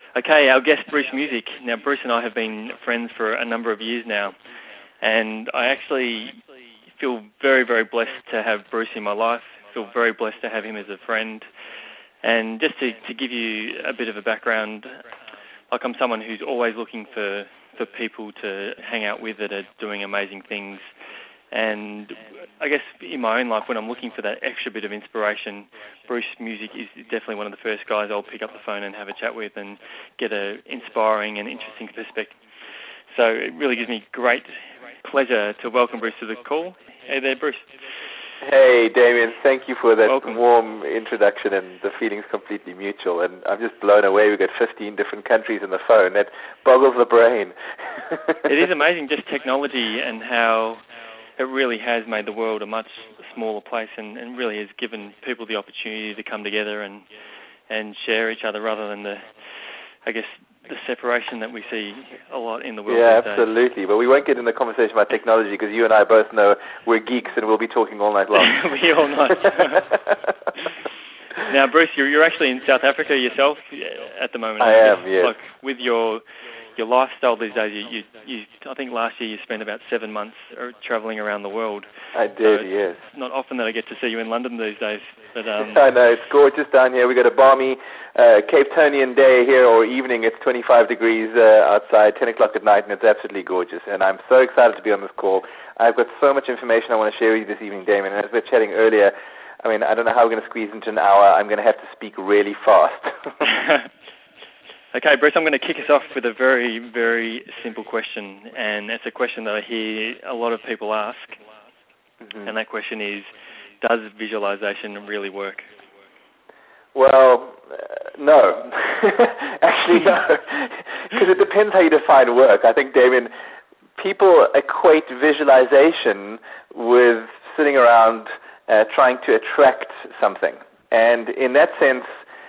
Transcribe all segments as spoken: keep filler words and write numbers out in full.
Okay, our guest, Bruce Music. Now, Bruce and I have been friends for a number of years now, and I actually feel very, very blessed to have Bruce in my life. I feel very blessed to have him as a friend. And just to, to give you a bit of a background, like I'm someone who's always looking for, for people to hang out with that are doing amazing things. And I guess in my own life, when I'm looking for that extra bit of inspiration, Bruce Music is definitely one of the first guys I'll pick up the phone and have a chat with and get an inspiring and interesting perspective. So it really gives me great pleasure to welcome Bruce to the call. Hey there, Bruce. Hey, Damien. Thank you for that Welcome. warm introduction, and the feeling's completely mutual. And I'm just blown away. We've got fifteen different countries on the phone. That boggles the brain. It is amazing, just technology and how it really has made the world a much smaller place, and, and really has given people the opportunity to come together and and share each other rather than the, I guess, the separation that we see a lot in the world. Yeah, these days. absolutely. But we won't get in the conversation about technology because you and I both know we're geeks and we'll be talking all night long. We all know. Now, Bruce, you're, you're actually in South Africa yourself at the moment. I am, yes. Like with your your lifestyle these days, you, you, you, I think last year you spent about seven months travelling around the world. I did, so yes. It's not often that I get to see you in London these days. But um, I know, it's gorgeous down here. We've got a balmy uh, Cape Townian day here, or evening. It's twenty-five degrees uh, outside, ten o'clock at night, and it's absolutely gorgeous. And I'm so excited to be on this call. I've got so much information I want to share with you this evening, Damien. And as we were chatting earlier, I mean, I don't know how we're going to squeeze into an hour. I'm going to have to speak really fast. Okay, Bruce, I'm going to kick us off with a very, very simple question. And it's a question that I hear a lot of people ask. Mm-hmm. And that question is, does visualization really work? Well, uh, no. Actually, no. Because it depends how you define work. I think, Damien, people equate visualization with sitting around uh, trying to attract something. And in that sense,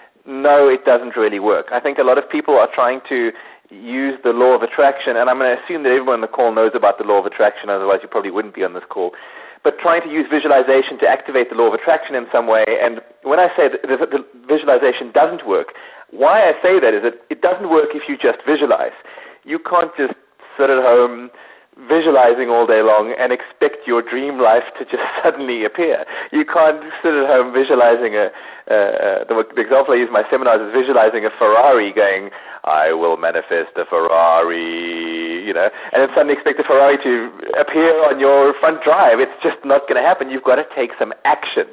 no, it doesn't really work. I think a lot of people are trying to use the law of attraction, and I'm going to assume that everyone on the call knows about the law of attraction, otherwise you probably wouldn't be on this call. But trying to use visualization to activate the law of attraction in some way. And when I say that the visualization doesn't work, why I say that is that it doesn't work if you just visualize. You can't just sit at home visualizing all day long and expect your dream life to just suddenly appear. You can't sit at home visualizing a, uh, the, the example I use in my seminars is visualizing a Ferrari going, I will manifest a Ferrari, you know, and then suddenly expect the Ferrari to appear on your front drive. It's just not going to happen. You've got to take some action.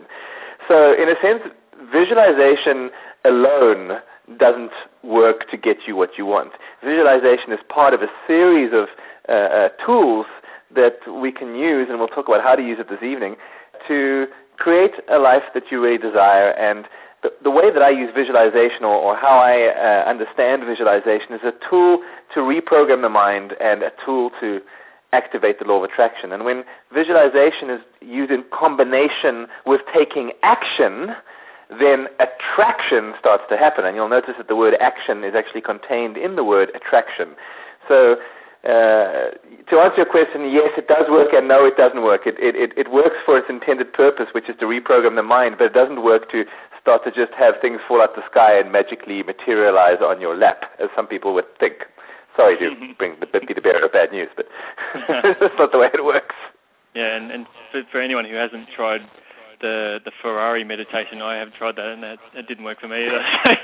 So in a sense, visualization alone doesn't work to get you what you want. Visualization is part of a series of uh, uh, tools that we can use, and we'll talk about how to use it this evening, to create a life that you really desire. And the, the way that I use visualization, or, or how I uh, understand visualization, is a tool to reprogram the mind and a tool to activate the law of attraction. And when visualization is used in combination with taking action, then attraction starts to happen. And you'll notice that the word action is actually contained in the word attraction. So uh, to answer your question, yes, it does work, and no, it doesn't work. It, it, it works for its intended purpose, which is to reprogram the mind, but it doesn't work to start to just have things fall out the sky and magically materialize on your lap, as some people would think. Sorry to bring the, be the bearer of bad news, but that's not the way it works. Yeah, and, and for, for anyone who hasn't tried the the Ferrari meditation, I have tried that, and that, that didn't work for me either.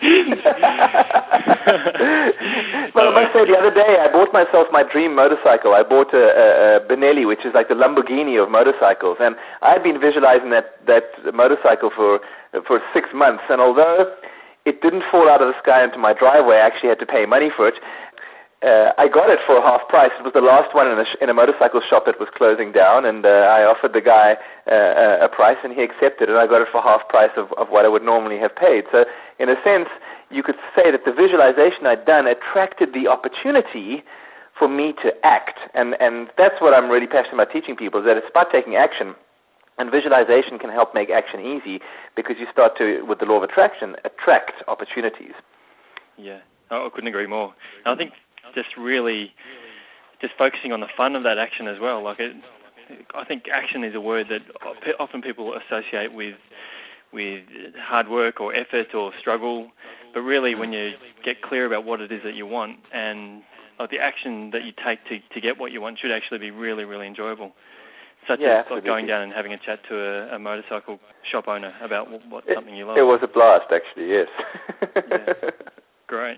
Well, I must say, the other day I bought myself my dream motorcycle. I bought a, a, a Benelli, which is like the Lamborghini of motorcycles, and I'd been visualizing that, that motorcycle for for six months, and although it didn't fall out of the sky into my driveway, I actually had to pay money for it. Uh, I got it for half price. It was the last one in a, sh- in a motorcycle shop that was closing down, and uh, I offered the guy uh, a price, and he accepted, and I got it for half price of, of what I would normally have paid. So in a sense, you could say that the visualization I'd done attracted the opportunity for me to act, and, and that's what I'm really passionate about teaching people, is that it's about taking action. And visualization can help make action easy because you start to, with the law of attraction, attract opportunities. Yeah, I couldn't agree more. And I think just really just focusing on the fun of that action as well. Like it, I think action is a word that often people associate with with hard work or effort or struggle. But really, when you get clear about what it is that you want, and like, the action that you take to, to get what you want should actually be really, really enjoyable. Such yeah, as like, going down and having a chat to a, a motorcycle shop owner about what, what it, something you love. It was a blast, actually, yes. Yeah. Great.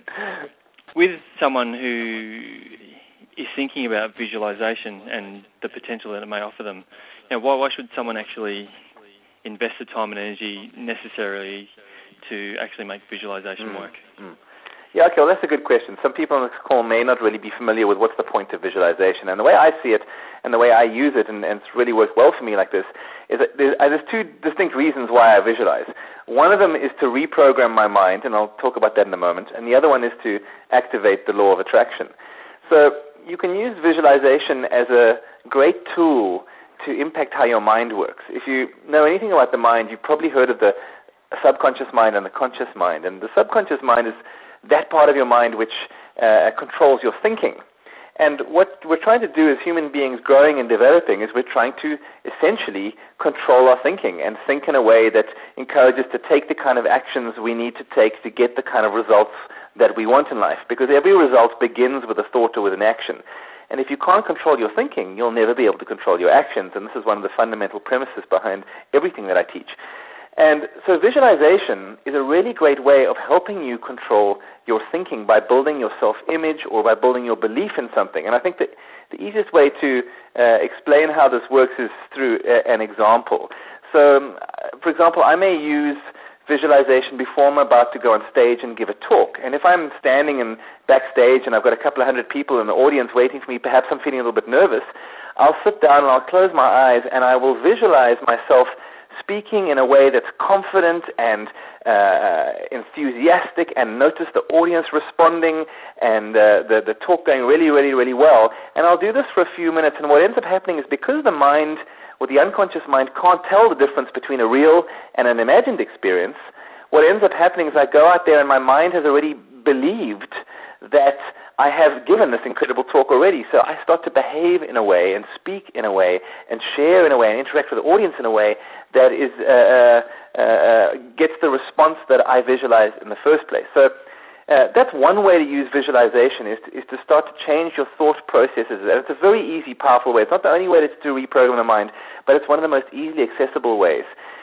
With someone who is thinking about visualization and the potential that it may offer them, you know, why, why should someone actually invest the time and energy necessarily to actually make visualization mm, work? Mm. Yeah, okay, well, that's a good question. Some people on this call may not really be familiar with what's the point of visualization. And the way I see it and the way I use it, and, and it's really worked well for me like this, is that there's, uh, there's two distinct reasons why I visualize. One of them is to reprogram my mind, and I'll talk about that in a moment, and the other one is to activate the law of attraction. So you can use visualization as a great tool to impact how your mind works. If you know anything about the mind, you've probably heard of the subconscious mind and the conscious mind. And the subconscious mind is that part of your mind which uh, controls your thinking. And what we're trying to do as human beings growing and developing is we're trying to essentially control our thinking and think in a way that encourages us to take the kind of actions we need to take to get the kind of results that we want in life. Because every result begins with a thought or with an action. And if you can't control your thinking, you'll never be able to control your actions. And this is one of the fundamental premises behind everything that I teach. And so visualization is a really great way of helping you control your thinking by building your self-image or by building your belief in something. And I think that the easiest way to uh, explain how this works is through a, an example. So, um, for example, I may use visualization before I'm about to go on stage and give a talk. And if I'm standing in backstage and I've got a couple of hundred people in the audience waiting for me, perhaps I'm feeling a little bit nervous, I'll sit down and I'll close my eyes and I will visualize myself speaking in a way that's confident and uh, enthusiastic, and notice the audience responding and uh, the, the talk going really, really, really well. And I'll do this for a few minutes, and what ends up happening is because the mind, or the unconscious mind, can't tell the difference between a real and an imagined experience, what ends up happening is I go out there and my mind has already believed that I have given this incredible talk already. So I start to behave in a way and speak in a way and share in a way and interact with the audience in a way that is uh, uh, uh, gets the response that I visualized in the first place. So uh, that's one way to use visualization, is to, is to start to change your thought processes. And it's a very easy, powerful way. It's not the only way to, to reprogram the mind, but it's one of the most easily accessible ways.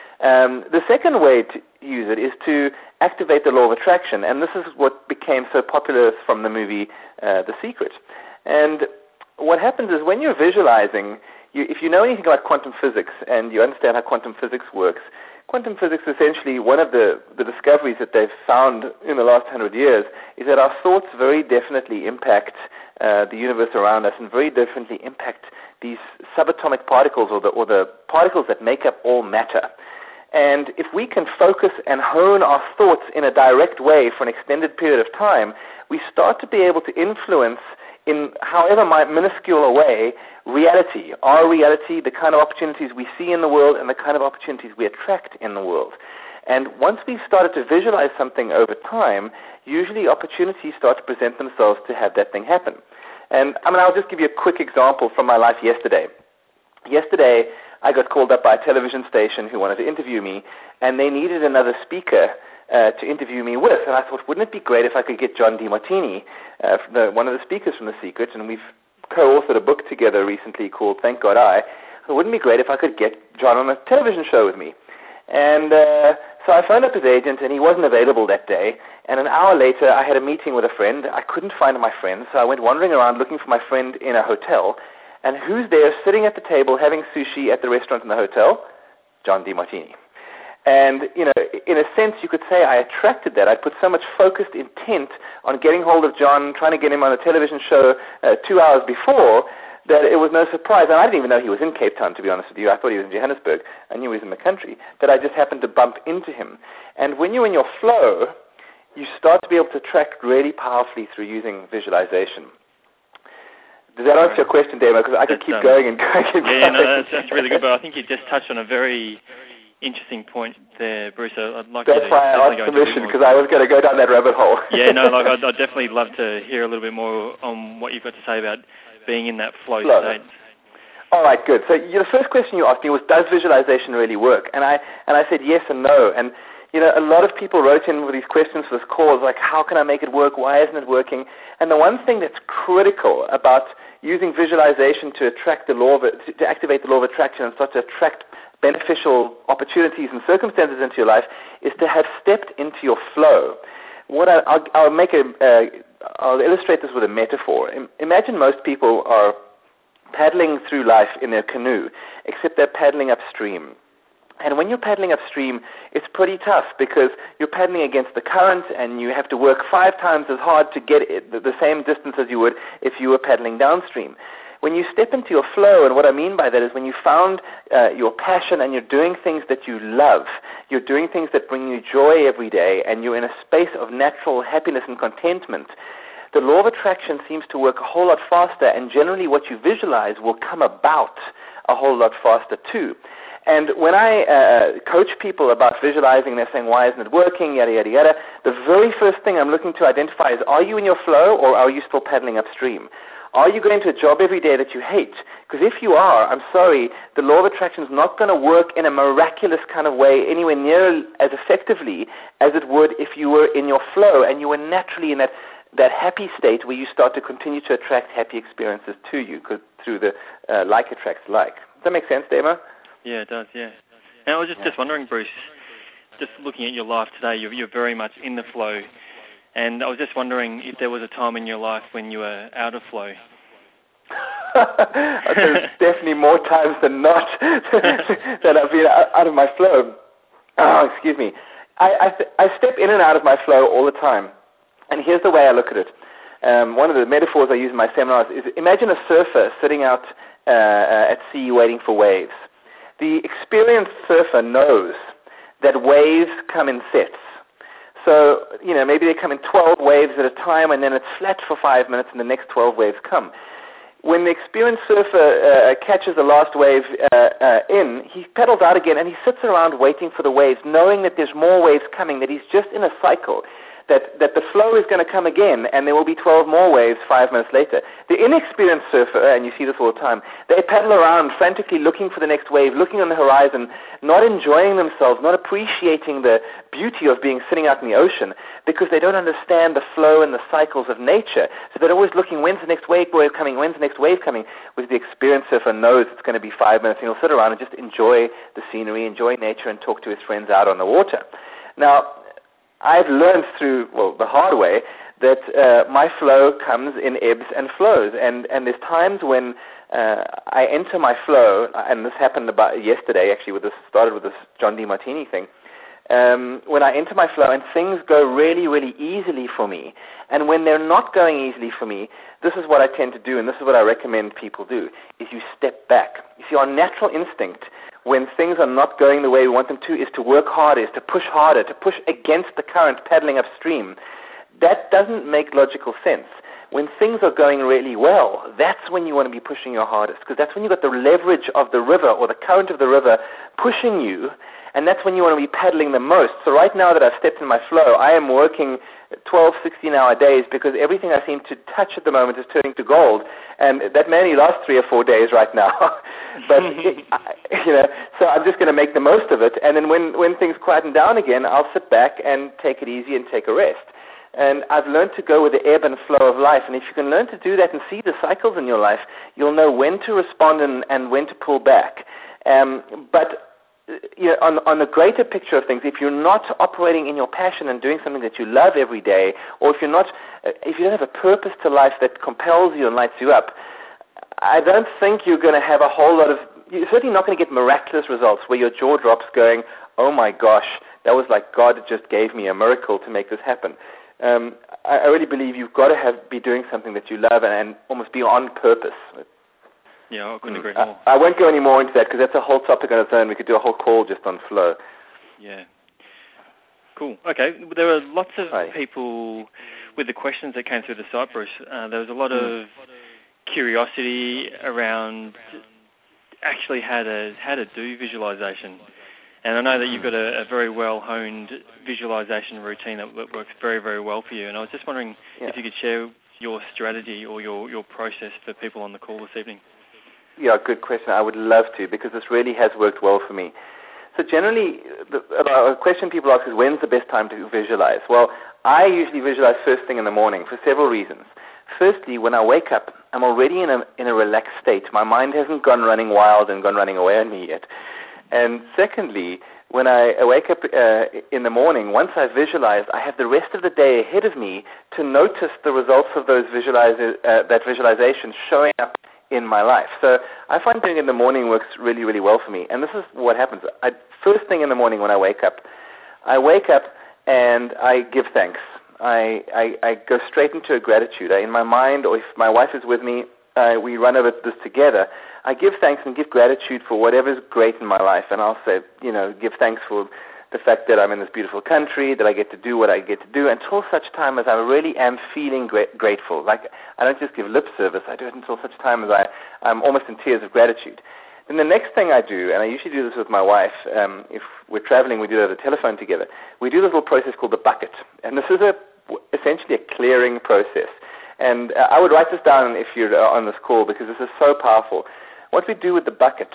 Um, the second way to use it is to activate the law of attraction, and this is what became so popular from the movie uh, The Secret. And what happens is when you're visualizing, you, if you know anything about quantum physics and you understand how quantum physics works, quantum physics essentially, one of the, the discoveries that they've found in the last hundred years is that our thoughts very definitely impact uh, the universe around us and very definitely impact these subatomic particles, or the, or the particles that make up all matter. And if we can focus and hone our thoughts in a direct way for an extended period of time, we start to be able to influence, in however minuscule a way, reality, our reality, the kind of opportunities we see in the world and the kind of opportunities we attract in the world. And once we've started to visualize something over time, usually opportunities start to present themselves to have that thing happen. And I mean, I'll just give you a quick example from my life yesterday. Yesterday, I got called up by a television station who wanted to interview me, and they needed another speaker uh, to interview me with. And I thought, wouldn't it be great if I could get John DeMartini, uh, the, one of the speakers from The Secret, and we've co-authored a book together recently called Thank God I. It wouldn't it be great if I could get John on a television show with me? And uh, so I phoned up his agent, and he wasn't available that day. And an hour later, I had a meeting with a friend. I couldn't find my friend, so I went wandering around looking for my friend in a hotel. And who's there sitting at the table having sushi at the restaurant in the hotel? John DeMartini. And, you know, in a sense, you could say I attracted that. I put so much focused intent on getting hold of John, trying to get him on a television show uh, two hours before, that it was no surprise. And I didn't even know he was in Cape Town, to be honest with you. I thought he was in Johannesburg. I knew he was in the country. That I just happened to bump into him. And when you're in your flow, you start to be able to attract really powerfully through using visualization. Does that answer your question, Damo? Because I could keep um, going and going and yeah, going. Yeah, no, that's, that's really good. But I think you just touched on a very interesting point there, Bruce. I'd like that's to why I asked permission, because I was going to go down that rabbit hole. Yeah, no, like I'd, I'd definitely love to hear a little bit more on what you've got to say about being in that flow, flow. state. All right, good. So you know, the first question you asked me was, does visualization really work? And I and I said yes and no. And you know, a lot of people wrote in with these questions for this cause, like, how can I make it work? Why isn't it working? And the one thing that's critical about using visualization to attract the law of, to activate the law of attraction and start to attract beneficial opportunities and circumstances into your life is to have stepped into your flow. What I, I'll, I'll make a, uh, I'll illustrate this with a metaphor. Imagine most people are paddling through life in their canoe, except they're paddling upstream. And when you're paddling upstream, it's pretty tough because you're paddling against the current and you have to work five times as hard to get it, the same distance as you would if you were paddling downstream. When you step into your flow, and what I mean by that is when you found uh, your passion and you're doing things that you love, you're doing things that bring you joy every day, and you're in a space of natural happiness and contentment, the law of attraction seems to work a whole lot faster, and generally what you visualize will come about a whole lot faster too. And when I uh, coach people about visualizing, they're saying, why isn't it working, yada, yada, yada, the very first thing I'm looking to identify is, are you in your flow or are you still paddling upstream? Are you going to a job every day that you hate? Because if you are, I'm sorry, the law of attraction is not going to work in a miraculous kind of way anywhere near as effectively as it would if you were in your flow and you were naturally in that, that happy state where you start to continue to attract happy experiences to you through the uh, like attracts like. Does that make sense, Damo? Yeah, it does, yeah. And I was just, just wondering, Bruce, just looking at your life today, you're, you're very much in the flow. And I was just wondering if there was a time in your life when you were out of flow. There's definitely more times than not that I've been out of my flow. Oh, excuse me. I, I, I step in and out of my flow all the time. And here's the way I look at it. Um, one of the metaphors I use in my seminars is, imagine a surfer sitting out uh, uh, at sea waiting for waves. The experienced surfer knows that waves come in sets. So, you know, maybe they come in twelve waves at a time and then it's flat for five minutes and the next twelve waves come. When the experienced surfer uh, catches the last wave uh, uh, in, he pedals out again and he sits around waiting for the waves, knowing that there's more waves coming, that he's just in a cycle, that, that the flow is going to come again and there will be twelve more waves five minutes later. The inexperienced surfer, and you see this all the time, they paddle around frantically looking for the next wave, looking on the horizon, not enjoying themselves, not appreciating the beauty of being sitting out in the ocean because they don't understand the flow and the cycles of nature. So they're always looking, when's the next wave coming, when's the next wave coming? Whereas the experienced surfer knows it's going to be five minutes and he'll sit around and just enjoy the scenery, enjoy nature and talk to his friends out on the water. Now, I've learned through, well, the hard way, that uh, my flow comes in ebbs and flows. And, and there's times when uh, I enter my flow, and this happened about yesterday, actually, with this, started with this John Demartini thing, um, when I enter my flow and things go really, really easily for me. And when they're not going easily for me, this is what I tend to do, and this is what I recommend people do, is you step back. You see, our natural instinct when things are not going the way we want them to is to work harder, is to push harder, to push against the current paddling upstream. That doesn't make logical sense. When things are going really well, that's when you want to be pushing your hardest, because that's when you've got the leverage of the river or the current of the river pushing you, and that's when you want to be paddling the most. So right now that I've stepped in my flow, I am working twelve, sixteen-hour days because everything I seem to touch at the moment is turning to gold, and that may only last three or four days right now. But, it, I, you know, so I'm just going to make the most of it, and then when, when things quieten down again, I'll sit back and take it easy and take a rest. And I've learned to go with the ebb and flow of life, and if you can learn to do that and see the cycles in your life, you'll know when to respond and, and when to pull back. Um, but you know, on, on the greater picture of things, if you're not operating in your passion and doing something that you love every day, or if you're not, if you don't have a purpose to life that compels you and lights you up, I don't think you're going to have a whole lot of, you're certainly not going to get miraculous results where your jaw drops going, oh my gosh, that was like God just gave me a miracle to make this happen. Um, I, I really believe you've got to have, be doing something that you love and, and almost be on purpose. Yeah, I couldn't agree more. I, I won't go any more into that because that's a whole topic on its own. We could do a whole call just on flow. Yeah. Cool. Okay. There were lots of Hi. people with the questions that came through the site, Bruce. Uh, there was a lot mm. of curiosity around actually how to how to do visualization. And I know that you've got a, a very well-honed visualization routine that works very, very well for you. And I was just wondering yeah. if you could share your strategy or your, your process for people on the call this evening. yeah, good question. I would love to, because this really has worked well for me. So generally, the a question people ask is, when's the best time to visualize? Well, I usually visualize first thing in the morning for several reasons. Firstly, when I wake up, I'm already in a in a relaxed state. My mind hasn't gone running wild and gone running away on me yet. And secondly, when I wake up uh, in the morning, once I visualize, I have the rest of the day ahead of me to notice the results of those visualize, uh, that visualization showing up in my life. So I find doing it in the morning works really, really well for me. And this is what happens. I, first thing in the morning when I wake up, I wake up and I give thanks. I, I, I go straight into a gratitude. I, in my mind, or if my wife is with me, uh, we run over this together. I give thanks and give gratitude for whatever's great in my life. And I'll say, you know, give thanks for the fact that I'm in this beautiful country, that I get to do what I get to do, until such time as I really am feeling gra- grateful. Like, I don't just give lip service. I do it until such time as I, I'm almost in tears of gratitude. Then the next thing I do, and I usually do this with my wife, um, if we're traveling, we do it over the telephone together, we do this little process called the bucket. And this is a, essentially a clearing process. And uh, I would write this down if you're uh, on this call, because this is so powerful. What we do with the bucket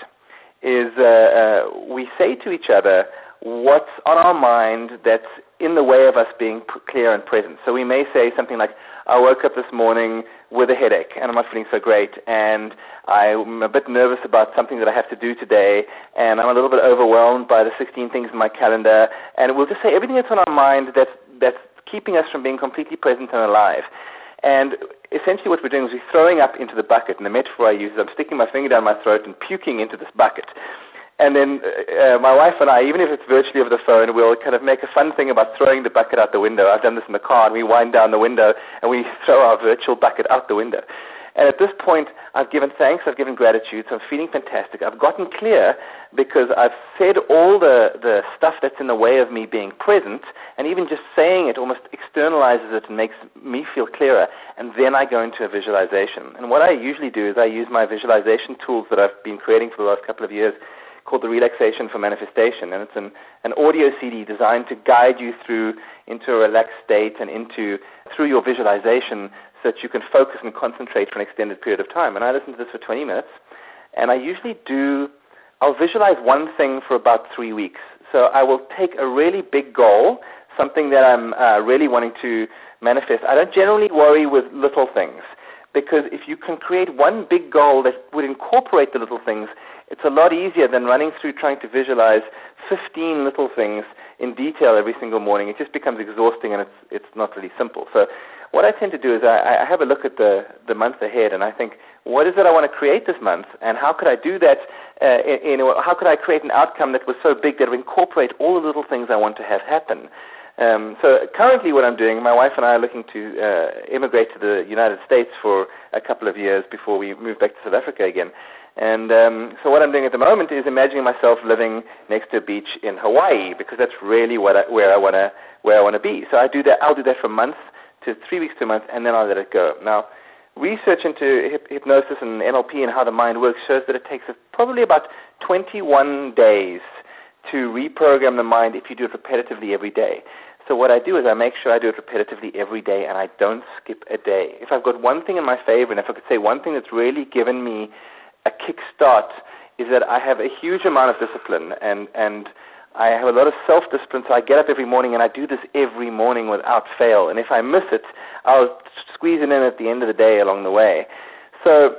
is uh, uh, we say to each other what's on our mind that's in the way of us being p- clear and present. So we may say something like, I woke up this morning with a headache and I'm not feeling so great, and I'm a bit nervous about something that I have to do today, and I'm a little bit overwhelmed by the sixteen things in my calendar, and we'll just say everything that's on our mind that's, that's keeping us from being completely present and alive. And essentially what we're doing is we're throwing up into the bucket, and the metaphor I use is I'm sticking my finger down my throat and puking into this bucket. And then uh, my wife and I, even if it's virtually over the phone, we'll kind of make a fun thing about throwing the bucket out the window. I've done this in the car, and we wind down the window, and we throw our virtual bucket out the window. And at this point, I've given thanks, I've given gratitude, so I'm feeling fantastic. I've gotten clear because I've said all the, the stuff that's in the way of me being present, and even just saying it almost externalizes it and makes me feel clearer, and then I go into a visualization. And what I usually do is I use my visualization tools that I've been creating for the last couple of years, called the Relaxation for Manifestation, and it's an, an audio C D designed to guide you through into a relaxed state and into through your visualization so that you can focus and concentrate for an extended period of time. And I listen to this for twenty minutes, and I usually do, I'll visualize one thing for about three weeks. So I will take a really big goal, something that I'm uh, really wanting to manifest. I don't generally worry with little things, because if you can create one big goal that would incorporate the little things, it's a lot easier than running through trying to visualize fifteen little things in detail every single morning. It just becomes exhausting, and it's it's not really simple. So what I tend to do is I, I have a look at the, the month ahead, and I think, what is it I want to create this month, and how could I do that? Uh, in, in, how could I create an outcome that was so big that would incorporate all the little things I want to have happen? Um, so currently what I'm doing, my wife and I are looking to uh, immigrate to the United States for a couple of years before we move back to South Africa again. And um, so what I'm doing at the moment is imagining myself living next to a beach in Hawaii, because that's really what I, where I want to where I want to be. So I do that. I'll do that from months to three weeks to a month, and then I'll let it go. Now, research into hip- hypnosis and N L P and how the mind works shows that it takes probably about twenty-one days to reprogram the mind if you do it repetitively every day. So what I do is I make sure I do it repetitively every day, and I don't skip a day. If I've got one thing in my favor, and if I could say one thing that's really given me a kickstart, is that I have a huge amount of discipline, and, and I have a lot of self-discipline, so I get up every morning, and I do this every morning without fail. And if I miss it, I'll squeeze it in at the end of the day along the way. So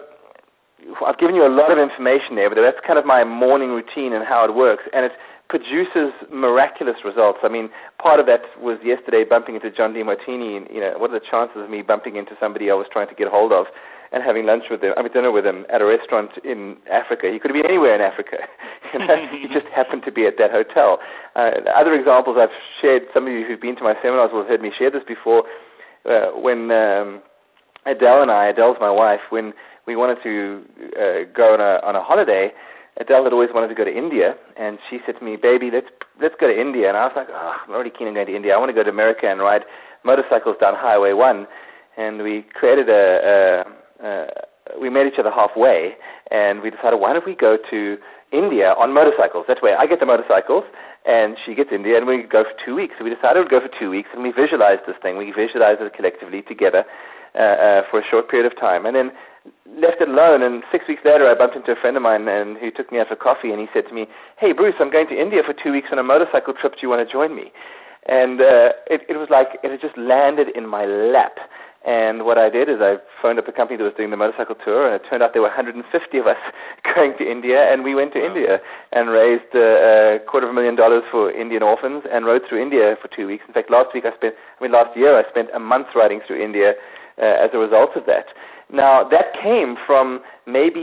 I've given you a lot of information there, but that's kind of my morning routine and how it works, and it produces miraculous results. I mean, part of that was yesterday bumping into John Demartini, and, you know, what are the chances of me bumping into somebody I was trying to get hold of and having lunch with him, I mean dinner with him at a restaurant in Africa? He could have been anywhere in Africa. You know, he just happened to be at that hotel. Uh, other examples I've shared, some of you who've been to my seminars will have heard me share this before, uh, when um, Adele and I, Adele's my wife, when we wanted to uh, go on a, on a holiday, Adele had always wanted to go to India, and she said to me, baby, let's let's go to India. And I was like, oh, I'm already keen on going to India. I want to go to America and ride motorcycles down Highway one. And we created a, a, a we met each other halfway, and we decided, why don't we go to India on motorcycles? That way I get the motorcycles, and she gets India, and we go for two weeks. So we decided we'd go for two weeks, and we visualized this thing. We visualized it collectively together uh, uh, for a short period of time. And then left it alone, and six weeks later I bumped into a friend of mine and who took me out for coffee, and he said to me, "Hey, Bruce, I'm going to India for two weeks on a motorcycle trip. Do you want to join me?" And uh, it, it was like it had just landed in my lap. And what I did is I phoned up a company that was doing the motorcycle tour, and it turned out there were one hundred fifty of us going to India, and we went to wow. India and raised uh, a quarter of a million dollars for Indian orphans and rode through India for two weeks. In fact, last week I spent, I mean, last year I spent a month riding through India uh, as a result of that. Now, that came from maybe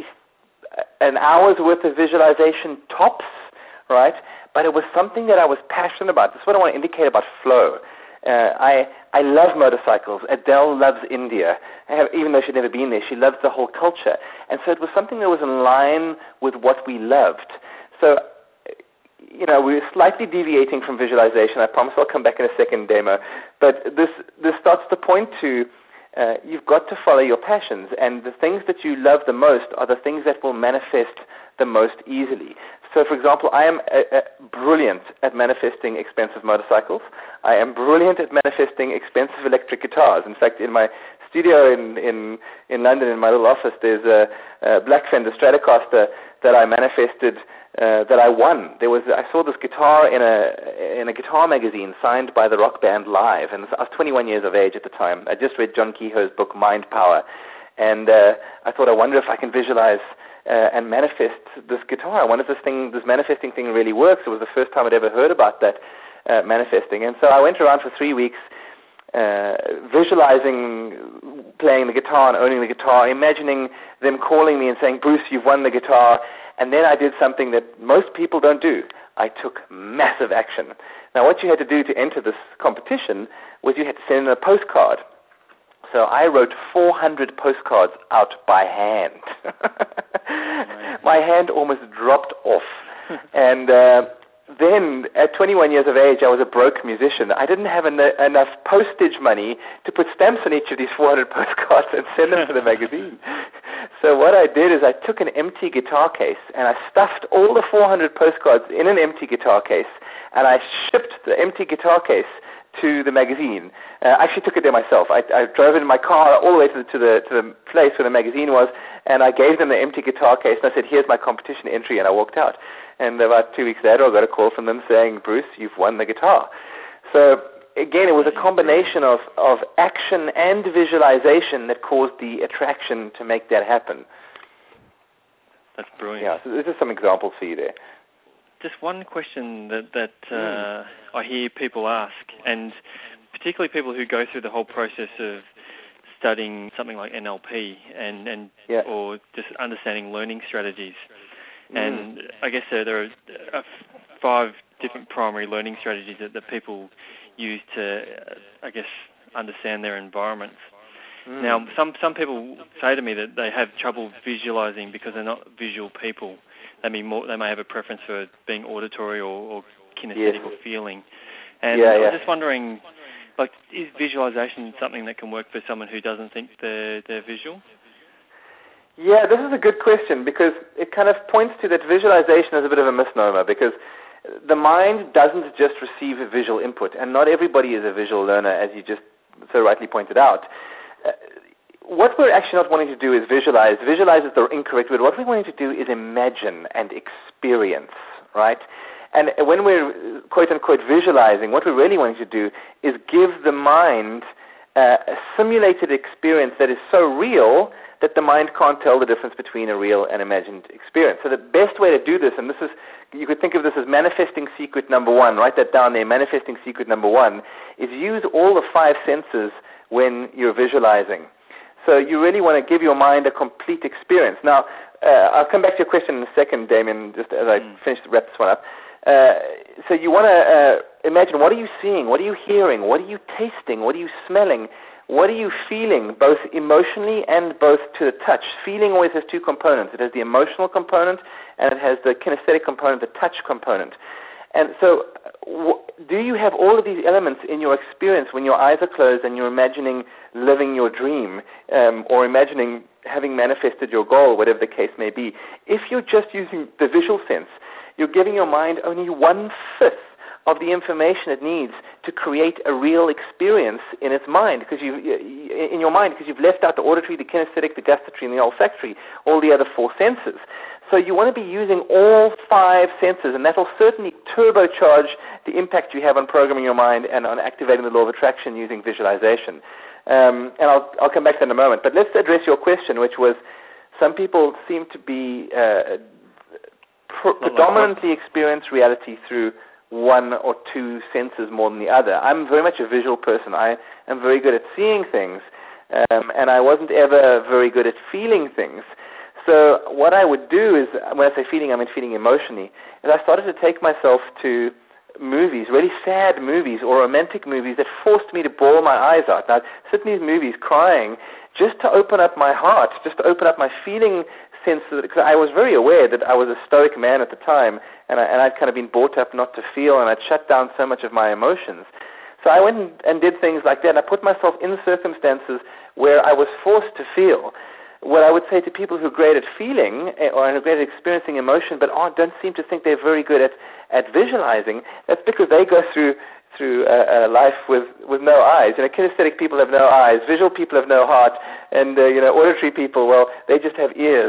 an hour's worth of visualization tops, right? But it was something that I was passionate about. That's what I want to indicate about flow. Uh, I I love motorcycles. Adele loves India. I have, even though she'd never been there, she loves the whole culture. And so it was something that was in line with what we loved. So, you know, we were slightly deviating from visualization. I promise I'll come back in a second demo. But this, this starts to point to uh, you've got to follow your passions. And the things that you love the most are the things that will manifest the most easily. So, for example, I am uh, uh, brilliant at manifesting expensive motorcycles. I am brilliant at manifesting expensive electric guitars. In fact, in my studio in, in, in London, in my little office, there's a, a Black Fender Stratocaster that I manifested uh, that I won. There was I saw this guitar in a in a guitar magazine signed by the rock band Live, and I was twenty-one years of age at the time. I just read John Kehoe's book Mind Power, and uh, I thought, I wonder if I can visualize Uh, and manifest this guitar. I wonder if this thing, this manifesting thing really works. It was the first time I'd ever heard about that uh, manifesting. And so I went around for three weeks uh, visualizing playing the guitar and owning the guitar, imagining them calling me and saying, "Bruce, you've won the guitar." And then I did something that most people don't do. I took massive action. Now, what you had to do to enter this competition was you had to send in a postcard. So I wrote four hundred postcards out by hand. My hand almost dropped off. And uh, then at twenty-one years of age, I was a broke musician. I didn't have en- enough postage money to put stamps on each of these four hundred postcards and send them to the magazine. So what I did is I took an empty guitar case and I stuffed all the four hundred postcards in an empty guitar case, and I shipped the empty guitar case to the magazine. Uh, I actually took it there myself. I, I drove it in my car all the way to the, to the to the place where the magazine was, and I gave them the empty guitar case, and I said, "Here's my competition entry," and I walked out. And about two weeks later, I got a call from them saying, "Bruce, you've won the guitar." So again, it was a combination of, of action and visualization that caused the attraction to make that happen. That's brilliant. Yeah, so this is some examples for you there. Just one question that, that uh, mm. I hear people ask, and particularly people who go through the whole process of studying something like N L P and, and yeah. or just understanding learning strategies. Mm. And I guess uh, there are uh, five different primary learning strategies that, that people use to, uh, I guess, understand their environments. Mm. Now, some, some people say to me that they have trouble visualizing because they're not visual people. They may, more, they may have a preference for being auditory or, or kinesthetic yes. or feeling. And yeah, I was yeah. just wondering, like, is visualization something that can work for someone who doesn't think they're, they're visual? Yeah, this is a good question because it kind of points to that visualization as a bit of a misnomer, because the mind doesn't just receive a visual input, and not everybody is a visual learner, as you just so rightly pointed out. Uh, What we're actually not wanting to do is visualize. Visualize is the incorrect word. What we're wanting to do is imagine and experience, right? And when we're quote-unquote visualizing, what we're really wanting to do is give the mind uh, a simulated experience that is so real that the mind can't tell the difference between a real and imagined experience. So the best way to do this, and this is, you could think of this as manifesting secret number one, write that down there, manifesting secret number one, is use all the five senses when you're visualizing. So you really want to give your mind a complete experience. Now, uh, I'll come back to your question in a second, Damien, just as I mm. finish to wrap this one up. Uh, so you want to uh, imagine, what are you seeing? What are you hearing? What are you tasting? What are you smelling? What are you feeling, both emotionally and both to the touch? Feeling always has two components. It has the emotional component, and it has the kinesthetic component, the touch component. And so w- do you have all of these elements in your experience when your eyes are closed and you're imagining living your dream um, or imagining having manifested your goal, whatever the case may be? If you're just using the visual sense, you're giving your mind only one-fifth of the information it needs to create a real experience in its mind, because you, in your mind, because you've left out the auditory, the kinesthetic, the gustatory, and the olfactory, all the other four senses. So you want to be using all five senses, and that will certainly turbocharge the impact you have on programming your mind and on activating the law of attraction using visualization. Um, and I'll, I'll come back to that in a moment. But let's address your question, which was some people seem to be uh, pr- predominantly experience reality through one or two senses more than the other. I'm very much a visual person. I am very good at seeing things, um, and I wasn't ever very good at feeling things. So what I would do is, when I say feeling, I mean feeling emotionally, is I started to take myself to movies, really sad movies or romantic movies that forced me to bawl my eyes out. Now, I'd sit in these movies crying just to open up my heart, just to open up my feeling sense, because I was very aware that I was a stoic man at the time, and, I, and I'd kind of been brought up not to feel, and I'd shut down so much of my emotions. So I went and did things like that, and I put myself in circumstances where I was forced to feel. What I would say to people who are great at feeling or are great at experiencing emotion but aren't, don't seem to think they're very good at, at visualizing, that's because they go through through uh, uh, life with, with no eyes. You know, kinesthetic people have no eyes, visual people have no heart, and uh, you know, auditory people, well, they just have ears.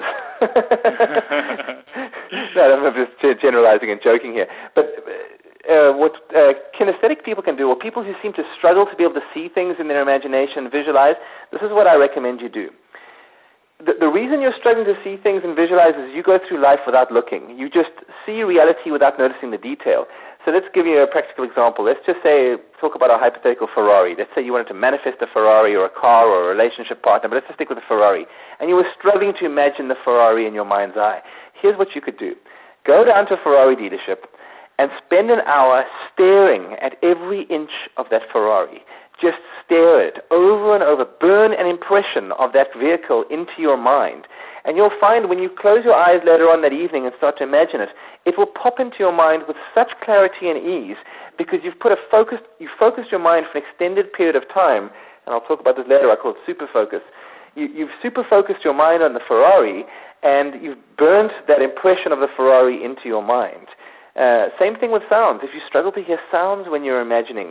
No, I'm just generalizing and joking here. But uh, what uh, kinesthetic people can do, or people who seem to struggle to be able to see things in their imagination, visualize, this is what I recommend you do. The, the reason you're struggling to see things and visualize is you go through life without looking. You just see reality without noticing the detail. So let's give you a practical example. Let's just say, talk about a hypothetical Ferrari. Let's say you wanted to manifest a Ferrari or a car or a relationship partner, but let's just stick with a Ferrari. And you were struggling to imagine the Ferrari in your mind's eye. Here's what you could do. Go down to a Ferrari dealership and spend an hour staring at every inch of that Ferrari. Just stare at it over and over. Burn an impression of that vehicle into your mind. And you'll find when you close your eyes later on that evening and start to imagine it, it will pop into your mind with such clarity and ease because you've put a focus, you've focused your mind for an extended period of time, and I'll talk about this later, I call it super focus. You, you've super focused your mind on the Ferrari and you've burnt that impression of the Ferrari into your mind. Uh, same thing with sounds. If you struggle to hear sounds when you're imagining,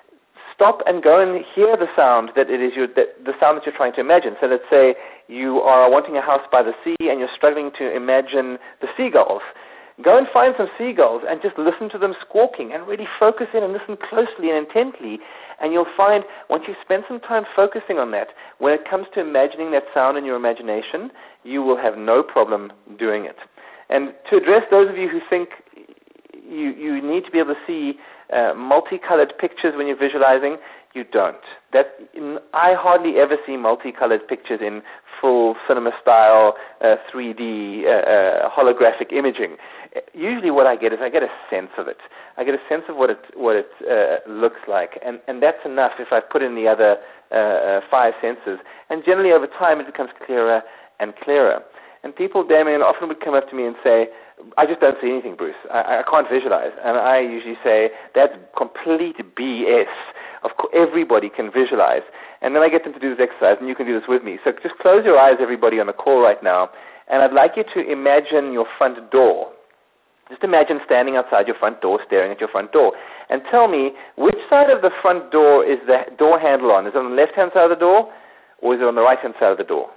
stop and go and hear the sound that it is your, that, the sound that you're trying to imagine. So let's say you are wanting a house by the sea and you're struggling to imagine the seagulls. Go and find some seagulls and just listen to them squawking and really focus in and listen closely and intently. And you'll find once you spend some time focusing on that, when it comes to imagining that sound in your imagination, you will have no problem doing it. And to address those of you who think you, you need to be able to see Uh, multicolored pictures when you're visualizing, you don't. That in, I hardly ever see multicolored pictures in full cinema style uh, three D uh, uh, holographic imaging. Usually what I get is I get a sense of it. I get a sense of what it what it uh, looks like, and, and that's enough if I put in the other uh, uh, five senses. And generally over time it becomes clearer and clearer. And people, Damien, often would come up to me and say, I just don't see anything, Bruce. I, I can't visualize. And I usually say, that's complete B S. Of course, everybody can visualize. And then I get them to do this exercise, and you can do this with me. So just close your eyes, everybody, on the call right now. And I'd like you to imagine your front door. Just imagine standing outside your front door, staring at your front door. And tell me, which side of the front door is the door handle on? Is it on the left-hand side of the door, or is it on the right-hand side of the door?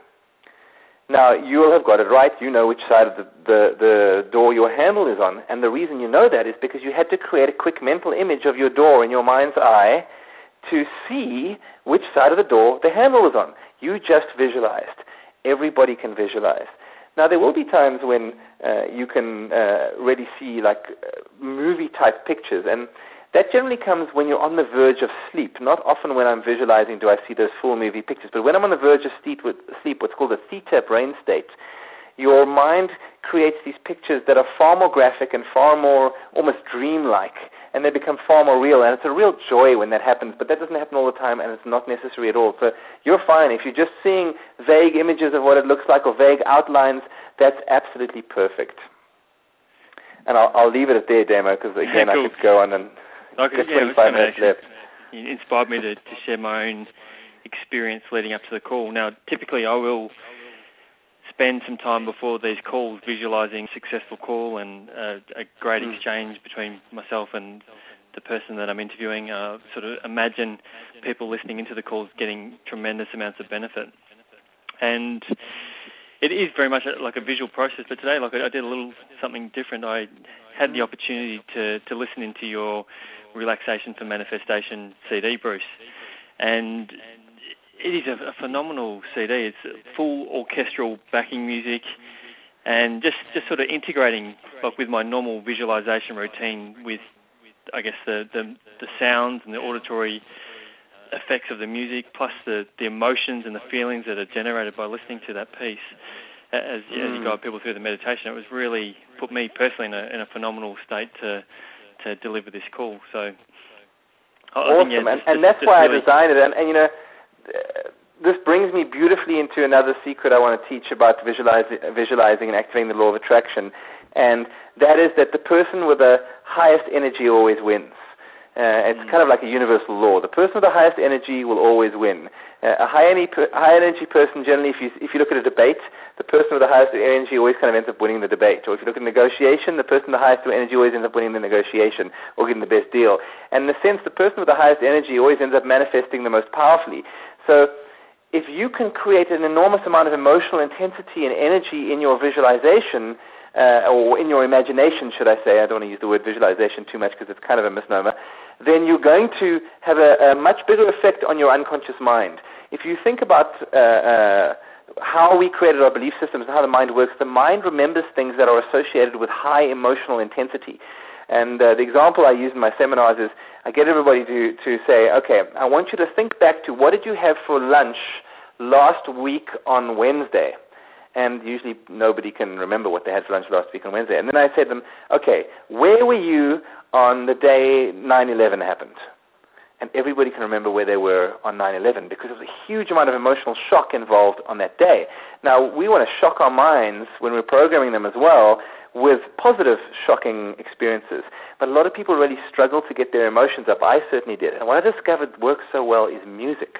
Now, you will have got it right. You know which side of the, the, the door your handle is on. And the reason you know that is because you had to create a quick mental image of your door in your mind's eye to see which side of the door the handle is on. You just visualized. Everybody can visualize. Now, there will be times when uh, you can uh, really see like uh, movie-type pictures. And that generally comes when you're on the verge of sleep. Not often when I'm visualizing do I see those full movie pictures, but when I'm on the verge of sleep, sleep what's called a theta brain state, your mind creates these pictures that are far more graphic and far more almost dreamlike, and they become far more real. And it's a real joy when that happens, but that doesn't happen all the time, and it's not necessary at all. So you're fine. If you're just seeing vague images of what it looks like or vague outlines, that's absolutely perfect. And I'll, I'll leave it at there, Damo, because again, yeah, cool. I could go on and... I could, yeah, twenty-five minutes left. It inspired me to, to share my own experience leading up to the call. Now, typically I will spend some time before these calls visualizing a successful call and uh, a great mm. exchange between myself and the person that I'm interviewing, uh, sort of imagine people listening into the calls getting tremendous amounts of benefit. And it is very much like a visual process, but today, like I did a little something different. I had the opportunity to, to listen into your Relaxation for Manifestation C D, Bruce, and it is a, a phenomenal C D. It's full orchestral backing music, and just, just sort of integrating like with my normal visualization routine with, I guess, the, the, the sounds and the auditory effects of the music, plus the, the emotions and the feelings that are generated by listening to that piece as, mm. as you guide people through the meditation. It was really put me personally in a, in a phenomenal state to to deliver this call. So, I awesome, think, yeah, and, just, and that's just why really I designed it. And, and you know, this brings me beautifully into another secret I want to teach about visualizing, visualizing and activating the law of attraction, and that is that the person with the highest energy always wins. Uh, it's mm. kind of like a universal law. The person with the highest energy will always win. Uh, a high, any, high energy person, generally, if you, if you look at a debate, the person with the highest energy always kind of ends up winning the debate. Or if you look at negotiation, the person with the highest energy always ends up winning the negotiation or getting the best deal. And in a sense, the person with the highest energy always ends up manifesting the most powerfully. So if you can create an enormous amount of emotional intensity and energy in your visualization, Uh, or in your imagination, should I say, I don't want to use the word visualization too much because it's kind of a misnomer, then you're going to have a, a much bigger effect on your unconscious mind. If you think about uh, uh, how we created our belief systems and how the mind works, the mind remembers things that are associated with high emotional intensity. And uh, the example I use in my seminars is I get everybody to, to say, okay, I want you to think back to what did you have for lunch last week on Wednesday? And usually nobody can remember what they had for lunch last week on Wednesday. And then I said to them, okay, where were you on the day nine eleven happened? And everybody can remember where they were on nine eleven because there was a huge amount of emotional shock involved on that day. Now, we want to shock our minds when we're programming them as well with positive, shocking experiences. But a lot of people really struggle to get their emotions up. I certainly did. And what I discovered works so well is music.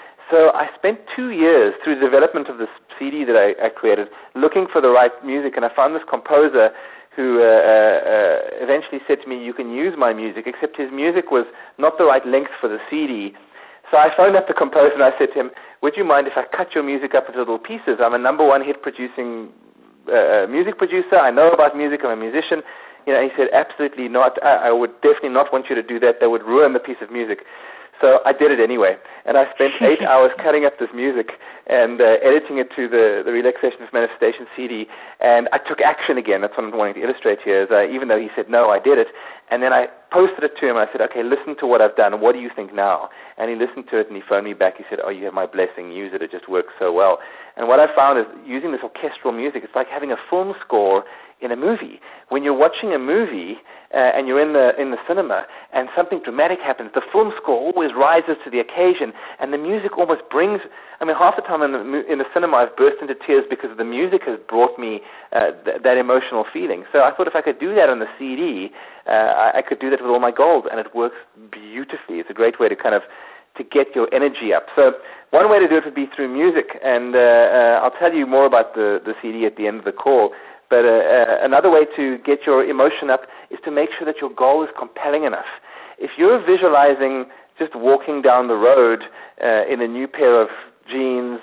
So I spent two years through the development of this C D that I, I created looking for the right music, and I found this composer who uh, uh, eventually said to me, you can use my music, except his music was not the right length for the C D. So I phoned up the composer and I said to him, would you mind if I cut your music up into little pieces? I'm a number one hit producing uh, music producer. I know about music. I'm a musician. You know, he said, absolutely not. I, I would definitely not want you to do that. That would ruin the piece of music. So I did it anyway, and I spent eight hours cutting up this music and uh, editing it to the, the Relaxation for Manifestation C D, and I took action again. That's what I'm wanting to illustrate here, is uh, even though he said, no, I did it, and then I posted it to him, and I said, okay, listen to what I've done. What do you think now? And he listened to it, and he phoned me back. He said, oh, you have my blessing. Use it. It just works so well. And what I found is using this orchestral music, it's like having a film score in a movie. When you're watching a movie uh, and you're in the in the cinema and something dramatic happens, the film score always rises to the occasion, and the music almost brings. I mean, half the time in the in the cinema I've burst into tears because the music has brought me uh, th- that emotional feeling. So I thought if I could do that on the C D, uh, I, I could do that with all my goals, and it works beautifully. It's a great way to kind of to get your energy up. So one way to do it would be through music, and uh, uh, I'll tell you more about the, the C D at the end of the call. But uh, uh, another way to get your emotion up is to make sure that your goal is compelling enough. If you're visualizing just walking down the road uh, in a new pair of jeans,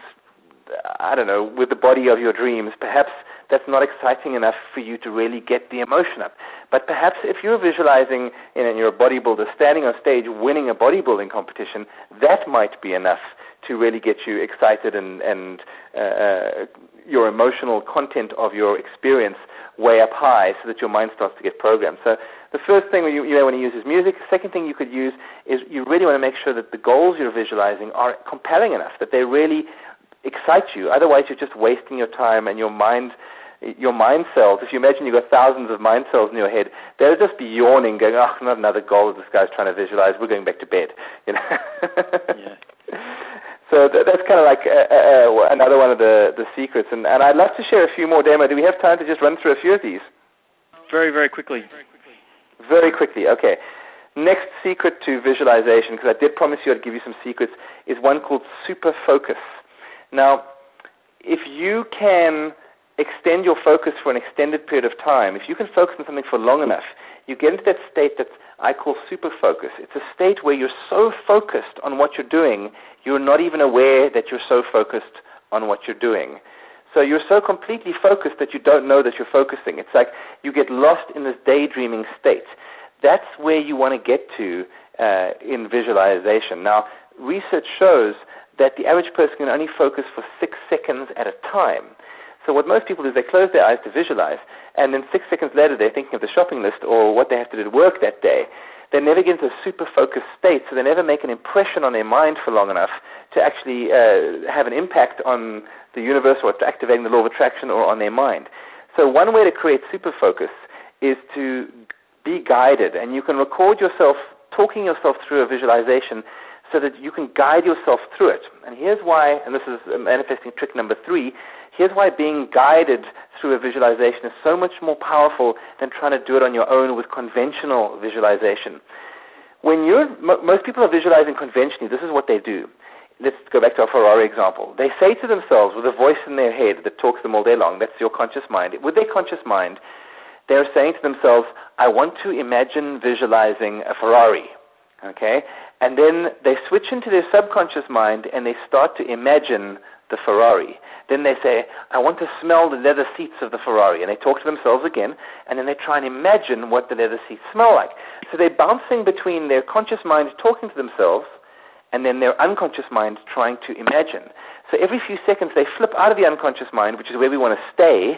I don't know, with the body of your dreams, perhaps that's not exciting enough for you to really get the emotion up. But perhaps if you're visualizing, you know, you're a bodybuilder standing on stage winning a bodybuilding competition, that might be enough to really get you excited and, and uh, your emotional content of your experience way up high so that your mind starts to get programmed. So the first thing you, you know, when you use is music. The second thing you could use is you really want to make sure that the goals you're visualizing are compelling enough, that they really excite you. Otherwise, you're just wasting your time, and your mind your mind cells, if you imagine you've got thousands of mind cells in your head, they'll just be yawning, going, oh, not another goal this guy's trying to visualize. We're going back to bed. You know? Yeah. So th- that's kind of like uh, uh, another one of the, the secrets. And, and I'd love to share a few more, Damo. Do we have time to just run through a few of these? Very, very quickly. Very quickly, okay. Next secret to visualization, because I did promise you I'd give you some secrets, is one called super focus. Now, if you can extend your focus for an extended period of time, if you can focus on something for long enough, you get into that state that I call super focus. It's a state where you're so focused on what you're doing, you're not even aware that you're so focused on what you're doing. So you're so completely focused that you don't know that you're focusing. It's like you get lost in this daydreaming state. That's where you want to get to uh, in visualization. Now, research shows that the average person can only focus for six seconds at a time. So what most people do is they close their eyes to visualize, and then six seconds later they're thinking of the shopping list or what they have to do to work that day. They never get into a super focused state, so they never make an impression on their mind for long enough to actually uh, have an impact on the universe or to activating the law of attraction or on their mind. So one way to create super focus is to be guided, and you can record yourself talking yourself through a visualization so that you can guide yourself through it. And here's why, and this is manifesting trick number three, here's why being guided through a visualization is so much more powerful than trying to do it on your own with conventional visualization. When you're, m- most people are visualizing conventionally, this is what they do. Let's go back to our Ferrari example. They say to themselves with a voice in their head that talks to them all day long, that's your conscious mind. With their conscious mind, they're saying to themselves, I want to imagine visualizing a Ferrari. Okay? And then they switch into their subconscious mind and they start to imagine the Ferrari. Then they say, I want to smell the leather seats of the Ferrari. And they talk to themselves again, and then they try and imagine what the leather seats smell like. So they're bouncing between their conscious mind talking to themselves and then their unconscious mind trying to imagine. So every few seconds they flip out of the unconscious mind, which is where we want to stay,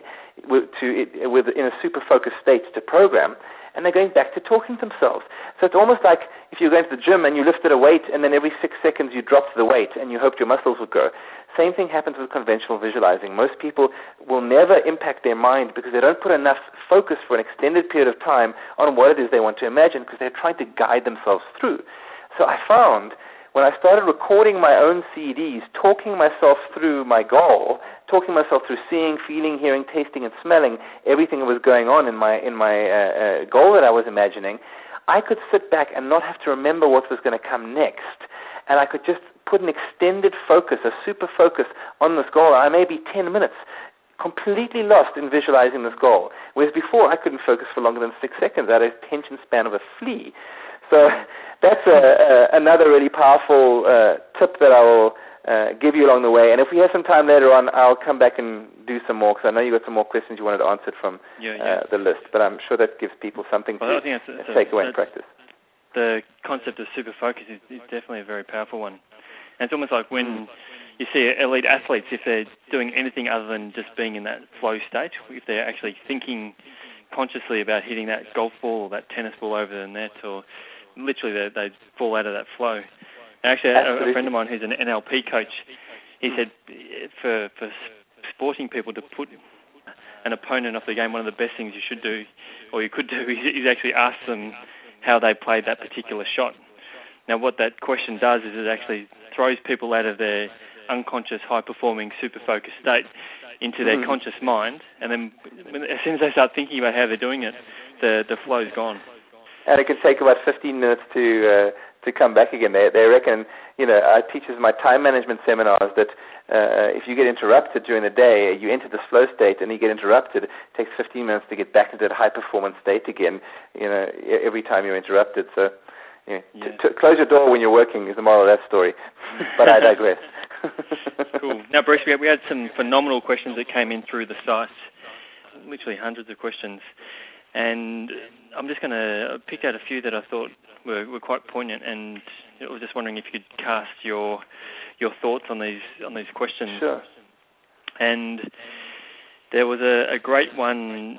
to, with, in a super focused state to program, and they're going back to talking to themselves. So it's almost like if you're going to the gym and you lifted a weight and then every six seconds you dropped the weight and you hoped your muscles would grow. Same thing happens with conventional visualizing. Most people will never impact their mind because they don't put enough focus for an extended period of time on what it is they want to imagine because they're trying to guide themselves through. So I found when I started recording my own C Ds, talking myself through my goal, talking myself through seeing, feeling, hearing, tasting, and smelling everything that was going on in my in my uh, uh, goal that I was imagining, I could sit back and not have to remember what was going to come next. And I could just put an extended focus, a super focus on this goal. I may be ten minutes completely lost in visualizing this goal, whereas before I couldn't focus for longer than six seconds. I had a attention span of a flea. So that's a, a, another really powerful uh, tip that I will uh, give you along the way. And if we have some time later on, I'll come back and do some more because I know you got some more questions you wanted answered from yeah, yeah. Uh, the list. But I'm sure that gives people something well, to I think that's, take that's, away and practice. The concept of super focus is, is definitely a very powerful one. And it's almost like when you see elite athletes, if they're doing anything other than just being in that flow state, if they're actually thinking consciously about hitting that golf ball or that tennis ball over the net, or literally they, they fall out of that flow. And actually, a, a friend of mine who's an N L P coach, he said for, for sporting people to put an opponent off the game, one of the best things you should do, or you could do, is, is actually ask them how they played that particular shot. Now, what that question does is it actually throws people out of their unconscious, high-performing, super-focused state into their mm-hmm. conscious mind, and then as soon as they start thinking about how they're doing it, the the flow's gone. And it can take about fifteen minutes to uh, to come back again. They they reckon, you know, I teach in my time management seminars that uh, if you get interrupted during the day, you enter this flow state and you get interrupted, it takes fifteen minutes to get back into that high-performance state again, you know, every time you're interrupted. So, yeah, yeah. T- t- close your door when you're working is the moral of that story. But I digress. Cool. Now, Bruce, we had, we had some phenomenal questions that came in through the site, literally hundreds of questions. And I'm just going to pick out a few that I thought were, were quite poignant, and I was just wondering if you could cast your your thoughts on these on these questions. Sure. And there was a, a great one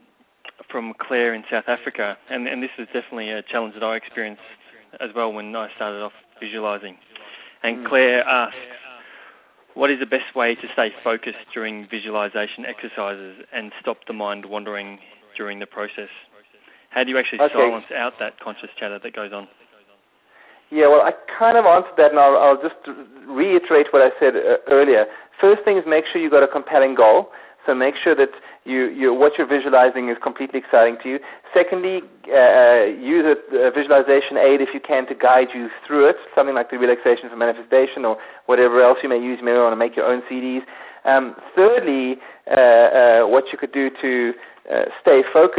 from Claire in South Africa, and, and this was definitely a challenge that I experienced as well when I started off visualizing. And mm. Claire asked, what is the best way to stay focused during visualization exercises and stop the mind wandering during the process? How do you actually okay. silence out that conscious chatter that goes on? Yeah, well, I kind of answered that, and I'll, I'll just reiterate what I said uh, earlier. First thing is make sure you've got a compelling goal. So make sure that you, you, what you're visualizing is completely exciting to you. Secondly, uh, use a, a visualization aid if you can to guide you through it, something like the Relaxation for Manifestation or whatever else you may use. You may want to make your own C Ds. Um, thirdly, uh, uh, what you could do to uh, stay focused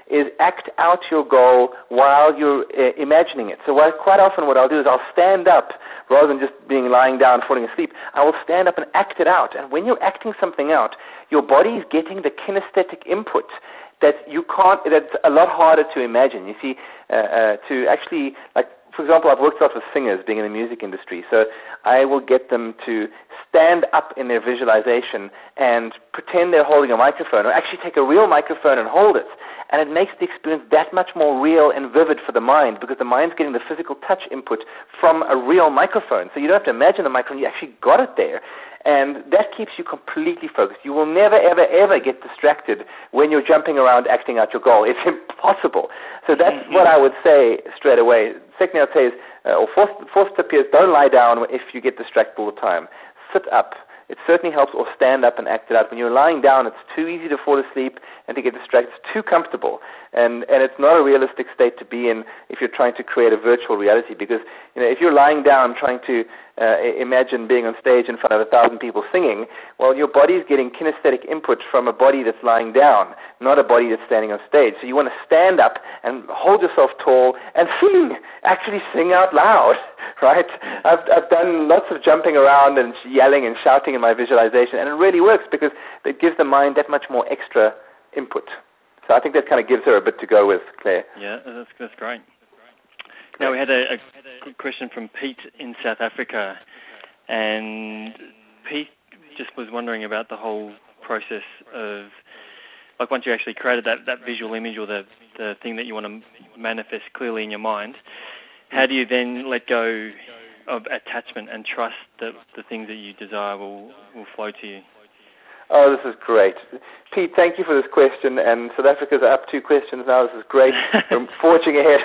is act out your goal while you're uh, imagining it. So what, quite often what I'll do is I'll stand up rather than just being lying down, falling asleep. I will stand up and act it out. And when you're acting something out, your body is getting the kinesthetic input that you can't, that's a lot harder to imagine. You see, uh, uh, to actually, like, for example, I've worked a lot with singers being in the music industry, so I will get them to stand up in their visualization and pretend they're holding a microphone, or actually take a real microphone and hold it. And it makes the experience that much more real and vivid for the mind, because the mind's getting the physical touch input from a real microphone. So you don't have to imagine the microphone, you actually got it there. And that keeps you completely focused. You will never, ever, ever get distracted when you're jumping around acting out your goal. It's impossible. So that's mm-hmm. what I would say straight away. Secondly, I'd say is, uh, or fourth, fourth tip is, don't lie down if you get distracted all the time. Sit up. It certainly helps, or stand up and act it out. When you're lying down, it's too easy to fall asleep and to get distracted. It's too comfortable. And, and it's not a realistic state to be in if you're trying to create a virtual reality, because you know, if you're lying down trying to uh, imagine being on stage in front of a thousand people singing, well, your body's getting kinesthetic input from a body that's lying down, not a body that's standing on stage. So you want to stand up and hold yourself tall and sing, actually sing out loud, right? I've, I've done lots of jumping around and yelling and shouting in my visualization, and it really works because it gives the mind that much more extra input. So I think that kind of gives her a bit to go with, Claire. Yeah, that's, that's great. Now we had a, a good question from Pete in South Africa, and Pete just was wondering about the whole process of, like, once you actually created that, that visual image or the, the thing that you want to manifest clearly in your mind, how do you then let go of attachment and trust that the things that you desire will, will flow to you? Oh, this is great. Pete, thank you for this question, and South Africa's up two questions now. This is great. We're forging ahead.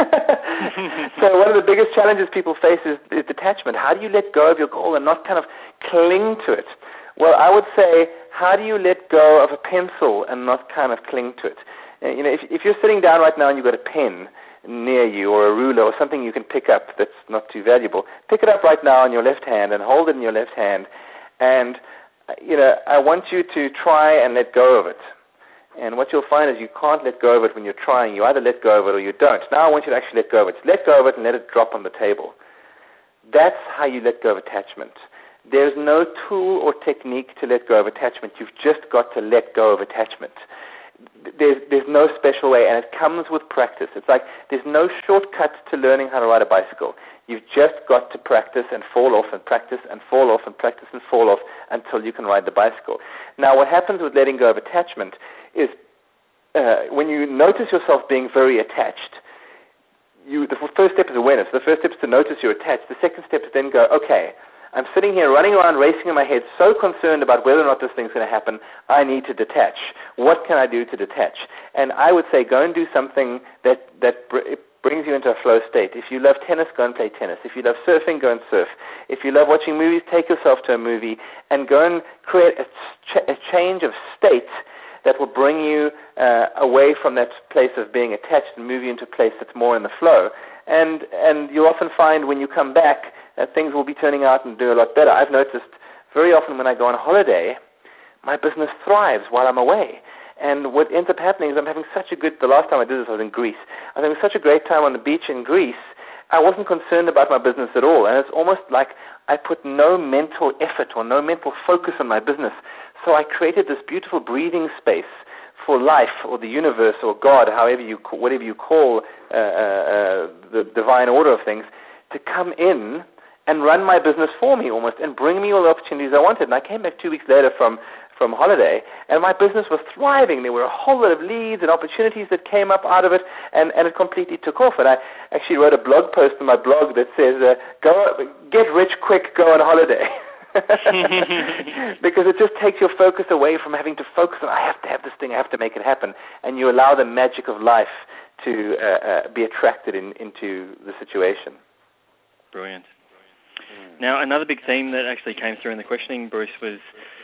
So one of the biggest challenges people face is, is detachment. How do you let go of your goal and not kind of cling to it? Well, I would say, how do you let go of a pencil and not kind of cling to it? Uh, you know, if, if you're sitting down right now and you've got a pen near you, or a ruler, or something you can pick up that's not too valuable, pick it up right now in your left hand and hold it in your left hand, and you know, I want you to try and let go of it. And what you'll find is you can't let go of it when you're trying. You either let go of it or you don't. Now I want you to actually let go of it. Let go of it and let it drop on the table. That's how you let go of attachment. There's no tool or technique to let go of attachment. You've just got to let go of attachment. There's, there's no special way, and it comes with practice. It's like there's no shortcut to learning how to ride a bicycle. You've just got to practice and fall off and practice and fall off and practice and fall off until you can ride the bicycle. Now, what happens with letting go of attachment is uh, when you notice yourself being very attached, you, the first step is awareness. The first step is to notice you're attached. The second step is then go, okay, I'm sitting here running around, racing in my head, so concerned about whether or not this thing's going to happen, I need to detach. What can I do to detach? And I would say go and do something that, that br- brings you into a flow state. If you love tennis, go and play tennis. If you love surfing, go and surf. If you love watching movies, take yourself to a movie and go and create a, ch- a change of state that will bring you uh, away from that place of being attached and move you into a place that's more in the flow. And, and you'll often find when you come back, Uh, things will be turning out and do a lot better. I've noticed very often when I go on holiday, my business thrives while I'm away. And what ends up happening is I'm having such a good, the last time I did this I was in Greece, I was having such a great time on the beach in Greece, I wasn't concerned about my business at all. And it's almost like I put no mental effort or no mental focus on my business. So I created this beautiful breathing space for life or the universe or God, however you, whatever you call uh, uh, the divine order of things, to come in and run my business for me almost and bring me all the opportunities I wanted. And I came back two weeks later from, from holiday, and my business was thriving. There were a whole lot of leads and opportunities that came up out of it, and, and it completely took off. And I actually wrote a blog post on my blog that says, uh, "Go get rich quick, go on holiday." Because it just takes your focus away from having to focus on, I have to have this thing, I have to make it happen. And you allow the magic of life to uh, uh, be attracted in, into the situation. Brilliant. Now, another big theme that actually came through in the questioning, Bruce, was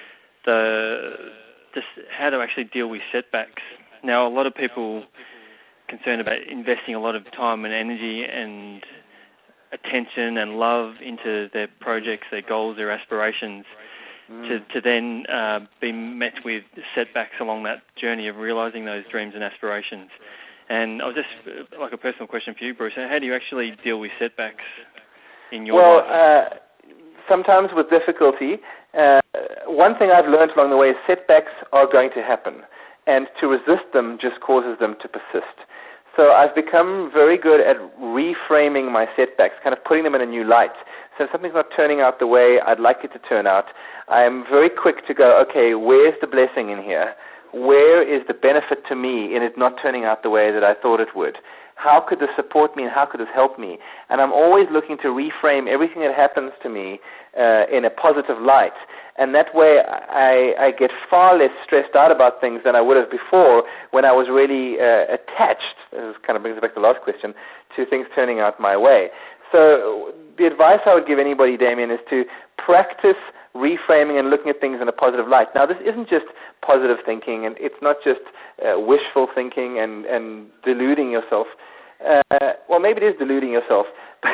the just how to actually deal with setbacks. Now, a lot of people concerned about investing a lot of time and energy and attention and love into their projects, their goals, their aspirations, mm. to, to then uh, be met with setbacks along that journey of realising those dreams and aspirations. And I was just, uh, like a personal question for you, Bruce, how do you actually deal with setbacks in your well, life? Well, uh, sometimes with difficulty. Uh, one thing I've learned along the way is setbacks are going to happen, and to resist them just causes them to persist. So I've become very good at reframing my setbacks, kind of putting them in a new light. So if something's not turning out the way I'd like it to turn out, I'm very quick to go, okay, where's the blessing in here? Where is the benefit to me in it not turning out the way that I thought it would? How could this support me and how could this help me? And I'm always looking to reframe everything that happens to me uh, in a positive light. And that way I, I get far less stressed out about things than I would have before when I was really uh, attached, this kind of brings us back to the last question, to things turning out my way. So the advice I would give anybody, Damien, is to practice reframing and looking at things in a positive light. Now, this isn't just positive thinking, and it's not just uh, wishful thinking and, and deluding yourself. Uh, well, maybe it is deluding yourself, but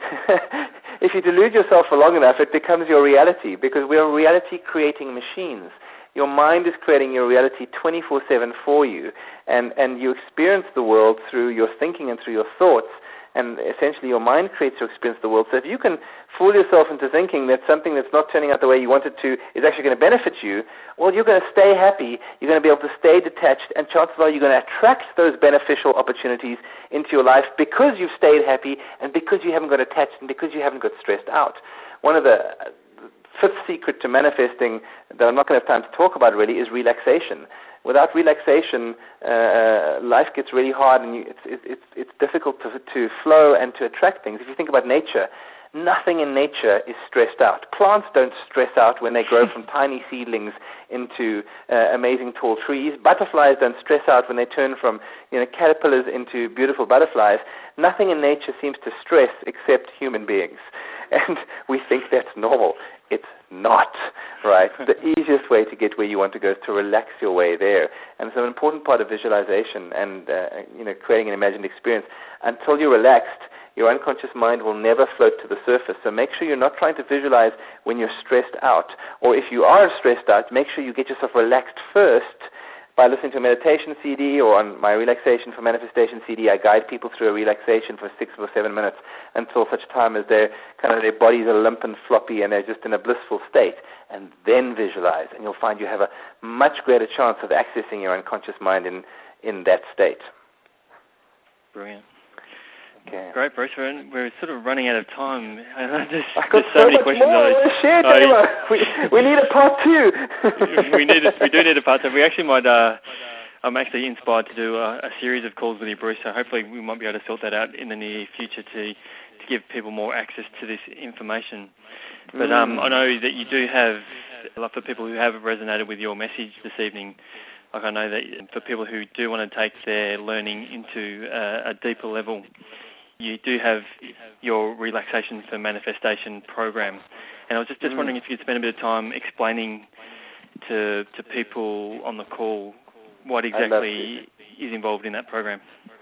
if you delude yourself for long enough, it becomes your reality, because we are reality-creating machines. Your mind is creating your reality twenty-four seven for you, and, and you experience the world through your thinking and through your thoughts. And essentially your mind creates your experience of the world. So if you can fool yourself into thinking that something that's not turning out the way you want it to is actually going to benefit you, well, you're going to stay happy, you're going to be able to stay detached, and chances are you're going to attract those beneficial opportunities into your life because you've stayed happy and because you haven't got attached and because you haven't got stressed out. One of the fifth secret to manifesting that I'm not going to have time to talk about really is relaxation. Without relaxation, uh, life gets really hard, and you, it's, it's, it's difficult to, to flow and to attract things. If you think about nature, nothing in nature is stressed out. Plants don't stress out when they grow from tiny seedlings into uh, amazing tall trees. Butterflies don't stress out when they turn from you know, caterpillars into beautiful butterflies. Nothing in nature seems to stress except human beings. And we think that's normal. It's not, right? The easiest way to get where you want to go is to relax your way there. And it's an important part of visualization and uh, you know, creating an imagined experience. Until you're relaxed, your unconscious mind will never float to the surface. So make sure you're not trying to visualize when you're stressed out. Or if you are stressed out, make sure you get yourself relaxed first by listening to a meditation C D, or on my Relaxation for Manifestation C D, I guide people through a relaxation for six or seven minutes until such time as their kind of their bodies are limp and floppy and they're just in a blissful state, and then visualize, and you'll find you have a much greater chance of accessing your unconscious mind in, in that state. Brilliant. Okay. Great, Bruce. We're, we're sort of running out of time. There's, I've got there's so, so many much questions. more to share, I, we, we need a part two. we need a, we do need a part two. We actually might. Uh, I'm actually inspired to do a, a series of calls with you, Bruce. So hopefully we might be able to sort that out in the near future to to give people more access to this information. But um, mm. I know that you do have, like, for people who have resonated with your message this evening. Like, I know that for people who do want to take their learning into uh, a deeper level, you do have your Relaxation for Manifestation program. And I was just, just mm. wondering if you could spend a bit of time explaining to to people on the call what exactly is involved in that program.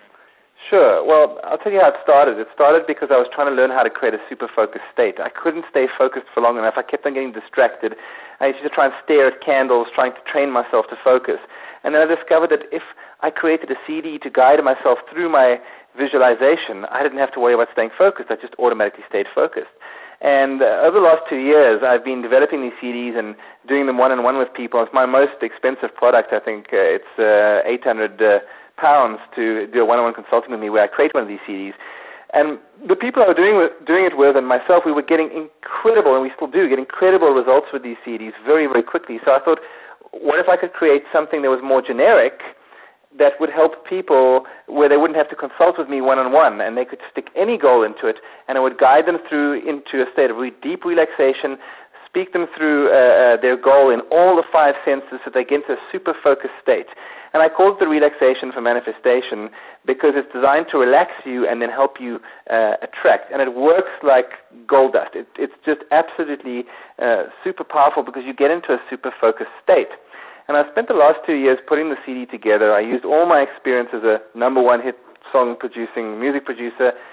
Sure. Well, I'll tell you how it started. It started because I was trying to learn how to create a super focused state. I couldn't stay focused for long enough. I kept on getting distracted. I used to try and stare at candles, trying to train myself to focus. And then I discovered that if I created a C D to guide myself through my visualization, I didn't have to worry about staying focused. I just automatically stayed focused. And uh, over the last two years, I've been developing these C Ds and doing them one-on-one with people. It's my most expensive product. I think uh, it's uh, eight hundred uh, pounds to do a one-on-one consulting with me where I create one of these C Ds. And the people I was doing, with, doing it with and myself, we were getting incredible, and we still do, get incredible results with these C Ds very, very quickly. So I thought, what if I could create something that was more generic that would help people where they wouldn't have to consult with me one-on-one, and they could stick any goal into it, and it would guide them through into a state of really deep relaxation, speak them through uh, uh, their goal in all the five senses so they get into a super focused state. And I call it the Relaxation for Manifestation because it's designed to relax you and then help you uh, attract. And it works like gold dust. It, it's just absolutely uh, super powerful because you get into a super focused state. And I spent the last two years putting the C D together. I used all my experience as a number one hit song producing music producer,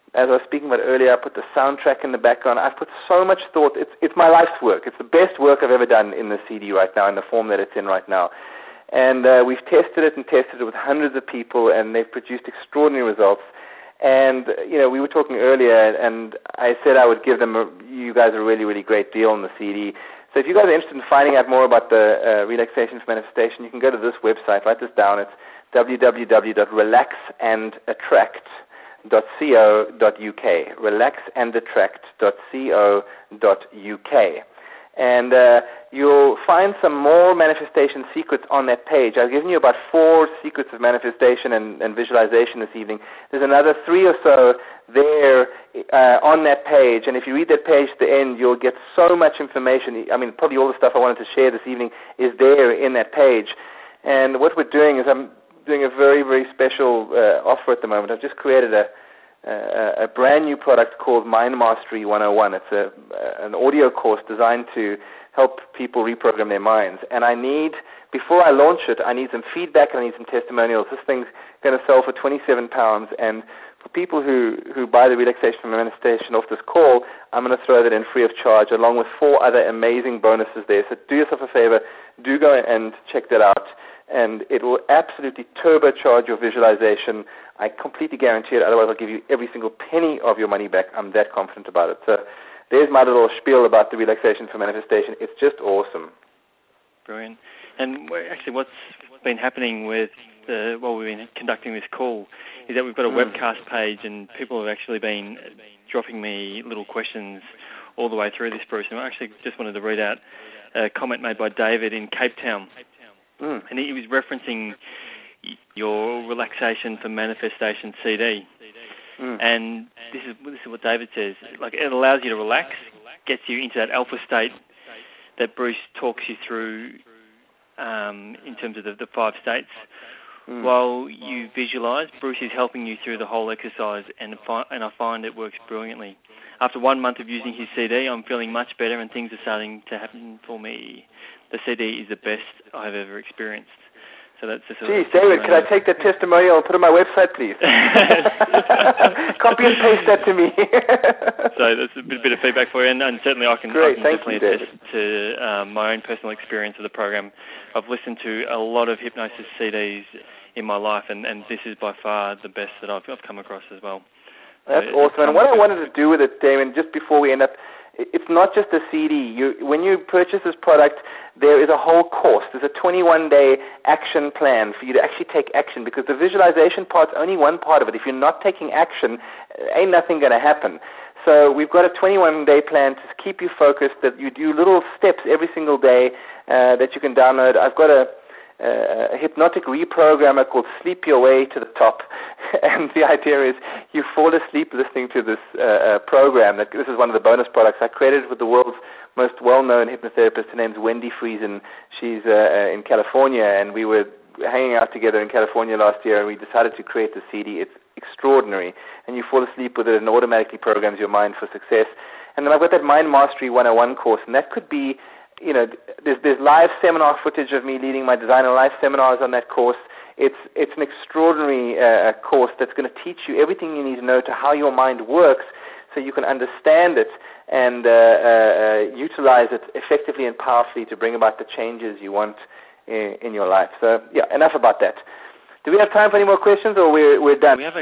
as I was speaking about earlier, I put the soundtrack in the background. I've put so much thought. It's it's my life's work. It's the best work I've ever done in the C D right now, in the form that it's in right now. And uh, we've tested it and tested it with hundreds of people, and they've produced extraordinary results. And, you know, we were talking earlier, and I said I would give them, a, you guys, a really, really great deal on the C D. So if you guys are interested in finding out more about the uh, Relaxation for Manifestation, you can go to this website. Write this down. It's w w w dot relax and attract dot co dot u k. relax and attract dot co dot u k. And uh, you'll find some more manifestation secrets on that page. I've given you about four secrets of manifestation and, and visualization this evening. There's another three or so there uh, on that page. And if you read that page at the end, you'll get so much information. I mean, probably all the stuff I wanted to share this evening is there in that page. And what we're doing is I'm doing a very, very special uh, offer at the moment. I've just created a Uh, a brand new product called Mind Mastery one oh one. It's a, uh, an audio course designed to help people reprogram their minds. And I need, before I launch it, I need some feedback and I need some testimonials. This thing's going to sell for twenty-seven pounds. And for people who, who buy the Relaxation for Manifestation off this call, I'm going to throw that in free of charge, along with four other amazing bonuses there. So do yourself a favor. Do go and check that out. And it will absolutely turbocharge your visualization. I completely guarantee it. Otherwise, I'll give you every single penny of your money back. I'm that confident about it. So there's my little spiel about the Relaxation for Manifestation. It's just awesome. Brilliant. And actually, what's been happening with the, while we've been conducting this call is that we've got a mm. webcast page, and people have actually been dropping me little questions all the way through this, Bruce. And I actually just wanted to read out a comment made by David in Cape Town. Mm. And he was referencing your Relaxation for Manifestation C D. Mm. And this is this is what David says. Like, it allows you to relax, gets you into that alpha state that Bruce talks you through um, in terms of the, the five states. Mm. While you visualize, Bruce is helping you through the whole exercise, and, fi- and I find it works brilliantly. After one month of using his C D, I'm feeling much better and things are starting to happen for me. The C D is the best I've ever experienced. So that's just Geez, David, can I take that testimonial and put it on my website, please? Copy and paste that to me. So that's a bit, bit of feedback for you, and, and certainly I can, Great, I can thank definitely you, attest to um, my own personal experience of the program. I've listened to a lot of hypnosis C Ds in my life, and, and this is by far the best that I've, I've come across as well. That's so awesome. And what I wanted to do with it, Damon, just before we end up, it's not just a C D. You, when you purchase this product, there is a whole course. There's a twenty-one day action plan for you to actually take action, because the visualization part's only one part of it. If you're not taking action, ain't nothing going to happen. So we've got a twenty-one day plan to keep you focused, that you do little steps every single day uh, that you can download. I've got a Uh, a hypnotic reprogrammer called Sleep Your Way to the Top. And the idea is you fall asleep listening to this uh, uh, program. That, this is one of the bonus products I created with the world's most well-known hypnotherapist. Her name's Wendy Friesen. She's uh, in California, and we were hanging out together in California last year, and we decided to create the C D. It's extraordinary. And you fall asleep with it, and automatically programs your mind for success. And then I've got that Mind Mastery one oh one course, and that could be, you know, there's, there's live seminar footage of me leading my designer live seminars on that course. It's it's an extraordinary uh, course that's going to teach you everything you need to know to how your mind works, so you can understand it and uh, uh, utilize it effectively and powerfully to bring about the changes you want in, in your life. So, yeah, enough about that. Do we have time for any more questions, or we're we're done? We have a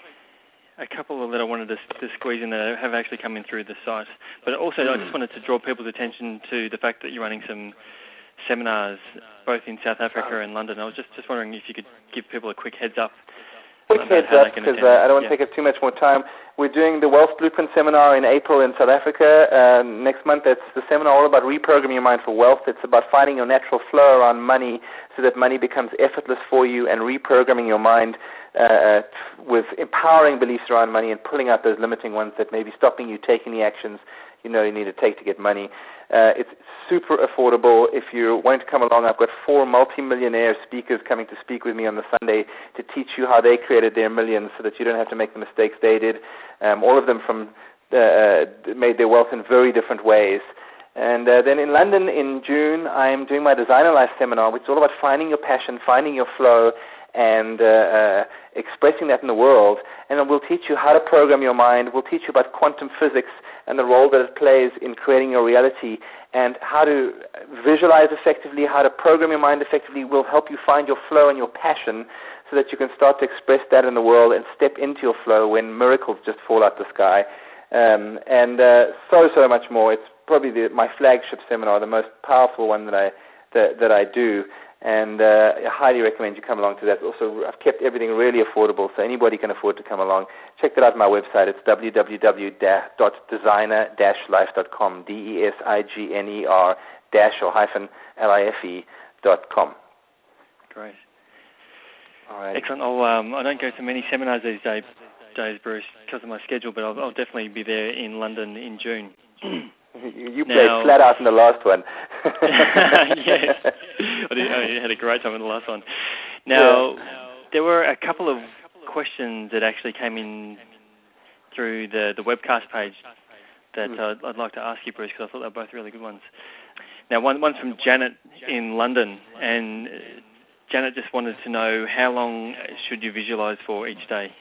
a couple that I wanted to, to squeeze in that have actually come in through the site. But also, mm. I just wanted to draw people's attention to the fact that you're running some seminars both in South Africa and London. I was just, just wondering if you could give people a quick heads up. Quick heads up, because uh, I don't want to yeah. take up too much more time. We're doing the Wealth Blueprint Seminar in April in South Africa. Uh, next month, it's the seminar all about reprogramming your mind for wealth. It's about finding your natural flow around money so that money becomes effortless for you, and reprogramming your mind uh, with empowering beliefs around money and pulling out those limiting ones that may be stopping you taking the actions you know you need to take to get money. Uh, it's super affordable. If you want to come along, I've got four multimillionaire speakers coming to speak with me on the Sunday to teach you how they created their millions so that you don't have to make the mistakes they did. Um, all of them from uh, made their wealth in very different ways. And uh, then in London in June, I'm doing my Designer Life seminar, which is all about finding your passion, finding your flow, and uh, uh, expressing that in the world. And we'll teach you how to program your mind. We'll teach you about quantum physics and the role that it plays in creating your reality, and how to visualize effectively, how to program your mind effectively. Will help you find your flow and your passion so that you can start to express that in the world and step into your flow when miracles just fall out the sky. Um, and uh, so, so much more. It's probably the, my flagship seminar, the most powerful one that I that, that I do. And uh, I highly recommend you come along to that. Also, I've kept everything really affordable, so anybody can afford to come along. Check that out on my website. It's w w w dot designer dash life dot com, D E S I G N E R dash or hyphen L I F E dot com. Great. All right. Excellent. I'll, um, I don't go to many seminars these days, days Bruce, because of my schedule, but I'll, I'll definitely be there in London in June. You played now, flat out in the last one. Yes, I, did, I had a great time in the last one. Now, yeah. There were a couple of questions that actually came in through the, the webcast page that mm. I'd, I'd like to ask you, Bruce, because I thought they were both really good ones. Now, one, one's from Janet in London, and Janet just wanted to know how long should you visualize for each day?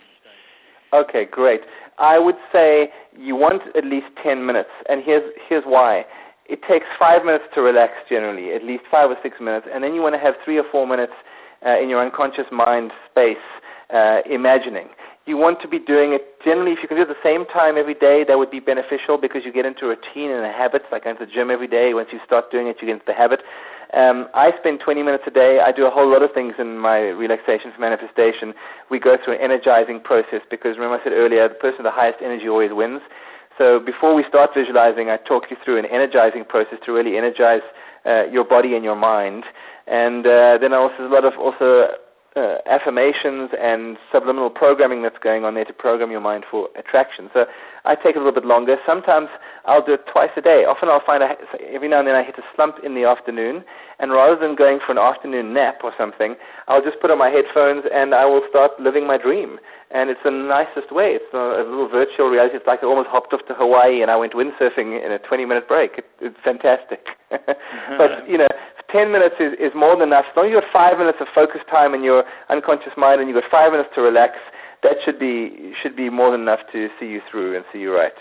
Okay, great. I would say you want at least ten minutes, and here's here's why. It takes five minutes to relax generally, at least five or six minutes, and then you want to have three or four minutes uh, in your unconscious mind space uh, imagining. You want to be doing it generally, if you can do it at the same time every day, that would be beneficial because you get into a routine and a habit, like going to the gym every day. Once you start doing it, you get into the habit. Um, I spend twenty minutes a day. I do a whole lot of things in my relaxation for manifestation. We go through an energizing process because, remember I said earlier, the person with the highest energy always wins. So before we start visualizing, I talk you through an energizing process to really energize uh, your body and your mind. And uh, then also there's a lot of also uh, affirmations and subliminal programming that's going on there to program your mind for attraction. So I take a little bit longer. Sometimes I'll do it twice a day. Often I'll find I, every now and then I hit a slump in the afternoon, and rather than going for an afternoon nap or something, I'll just put on my headphones and I will start living my dream. And it's the nicest way. It's a, a little virtual reality. It's like I almost hopped off to Hawaii and I went windsurfing in a twenty-minute break. It, it's fantastic. But, you know, ten minutes is, is more than enough. As long as you've got five minutes of focus time in your unconscious mind and you've got five minutes to relax, that should be should be more than enough to see you through and see you right.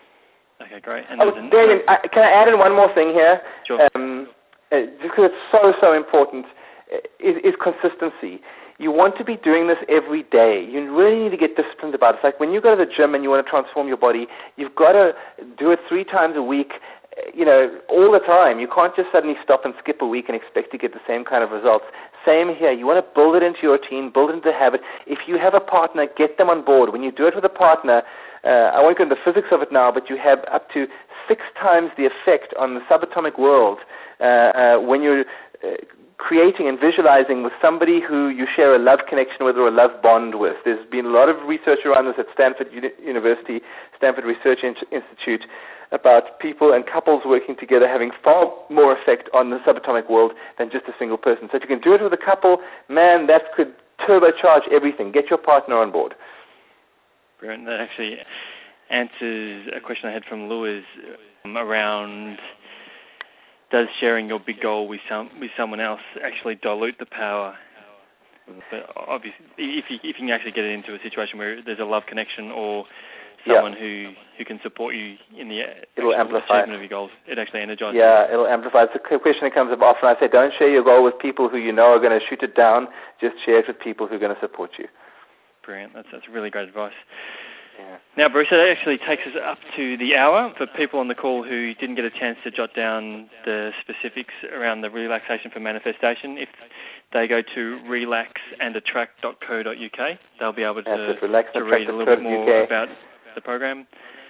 Okay, great. And oh, Damien, I, can I add in one more thing here? Sure. Um, uh, because it's so, so important, is, is consistency. You want to be doing this every day. You really need to get disciplined about it. It's like when you go to the gym and you want to transform your body, you've got to do it three times a week, you know, all the time. You can't just suddenly stop and skip a week and expect to get the same kind of results. Same here. You want to build it into your routine, build it into the habit. If you have a partner, get them on board. When you do it with a partner, uh, I won't go into the physics of it now, but you have up to six times the effect on the subatomic world uh, uh, when you're uh, creating and visualizing with somebody who you share a love connection with or a love bond with. There's been a lot of research around this at Stanford Uni- University, Stanford Research In- Institute, about people and couples working together having far more effect on the subatomic world than just a single person. So if you can do it with a couple, man, that could turbocharge everything. Get your partner on board. Brilliant. That actually answers a question I had from Lewis um, around, does sharing your big goal with some with someone else actually dilute the power? But obviously, if you, if you can actually get it into a situation where there's a love connection or someone yeah. who, who can support you in the it'll amplify achievement of your goals, it actually energizes yeah, you. It'll amplify. It's a question that comes up often. I say, don't share your goal with people who you know are going to shoot it down. Just share it with people who are going to support you. Brilliant. That's, that's really great advice. Yeah. Now, Bruce, that actually takes us up to the hour. For people on the call who didn't get a chance to jot down the specifics around the relaxation for manifestation, if they go to relax and attract dot co dot uk, they'll be able to, to read a little bit more about the program.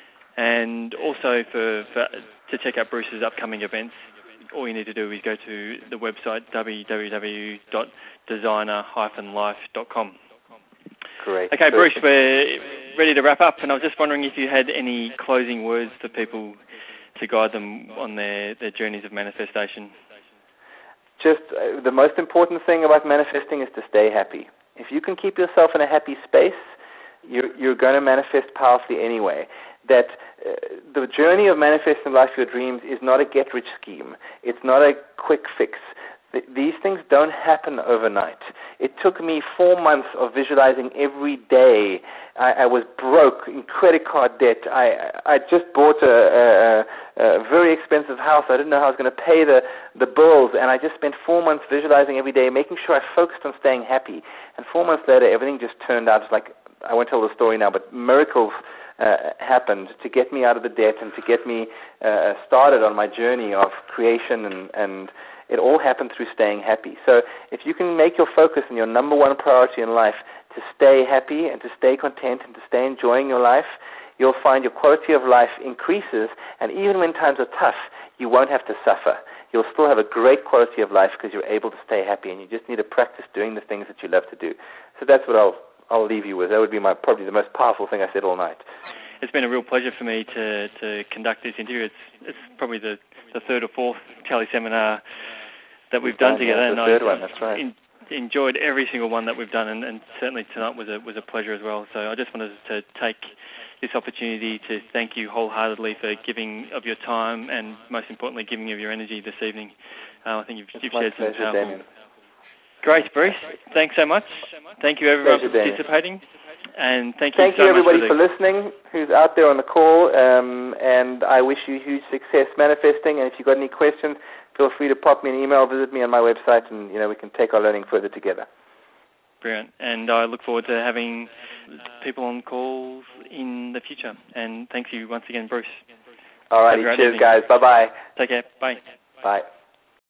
And also for, for to check out Bruce's upcoming events, all you need to do is go to the website w w w dot designer dash life dot com. Great. Okay, Bruce, we're ready to wrap up, and I was just wondering if you had any closing words for people to guide them on their, their journeys of manifestation. Just uh, the most important thing about manifesting is to stay happy. If you can keep yourself in a happy space, you're, you're going to manifest powerfully anyway. That uh, the journey of manifesting life your dreams is not a get-rich scheme. It's not a quick fix. Th- these things don't happen overnight. It took me four months of visualizing every day. I, I was broke in credit card debt. I, I just bought a, a, a very expensive house. I didn't know how I was going to pay the, the bills, and I just spent four months visualizing every day, making sure I focused on staying happy. And four months later, everything just turned out like, I won't tell the story now, but miracles uh, happened to get me out of the debt and to get me uh, started on my journey of creation, and, and it all happened through staying happy. So if you can make your focus and your number one priority in life to stay happy and to stay content and to stay enjoying your life, you'll find your quality of life increases, and even when times are tough, you won't have to suffer. You'll still have a great quality of life because you're able to stay happy, and you just need to practice doing the things that you love to do. So that's what I'll I'll leave you with. That would be my probably the most powerful thing I said all night. It's been a real pleasure for me to, to conduct this interview. It's it's probably the, the third or fourth Tally seminar that we've done together, yeah, and the I third one, that's right. in, enjoyed every single one that we've done, and, and certainly tonight was a was a pleasure as well. So I just wanted to take this opportunity to thank you wholeheartedly for giving of your time and, most importantly, giving of your energy this evening. Uh, I think you've, you've shared some pleasure, powerful. Damien. Great, Bruce. Thanks so much. Thank you, everyone, Pleasure, for Damien. participating. And thank you Thank so you, everybody, much for, for listening, who's out there on the call, um, and I wish you huge success manifesting. And if you've got any questions, feel free to pop me an email, visit me on my website, and you know we can take our learning further together. Brilliant. And I look forward to having people on calls in the future. And thank you once again, Bruce. All righty. Cheers, evening. guys. Bye-bye. Take care. Bye. Bye.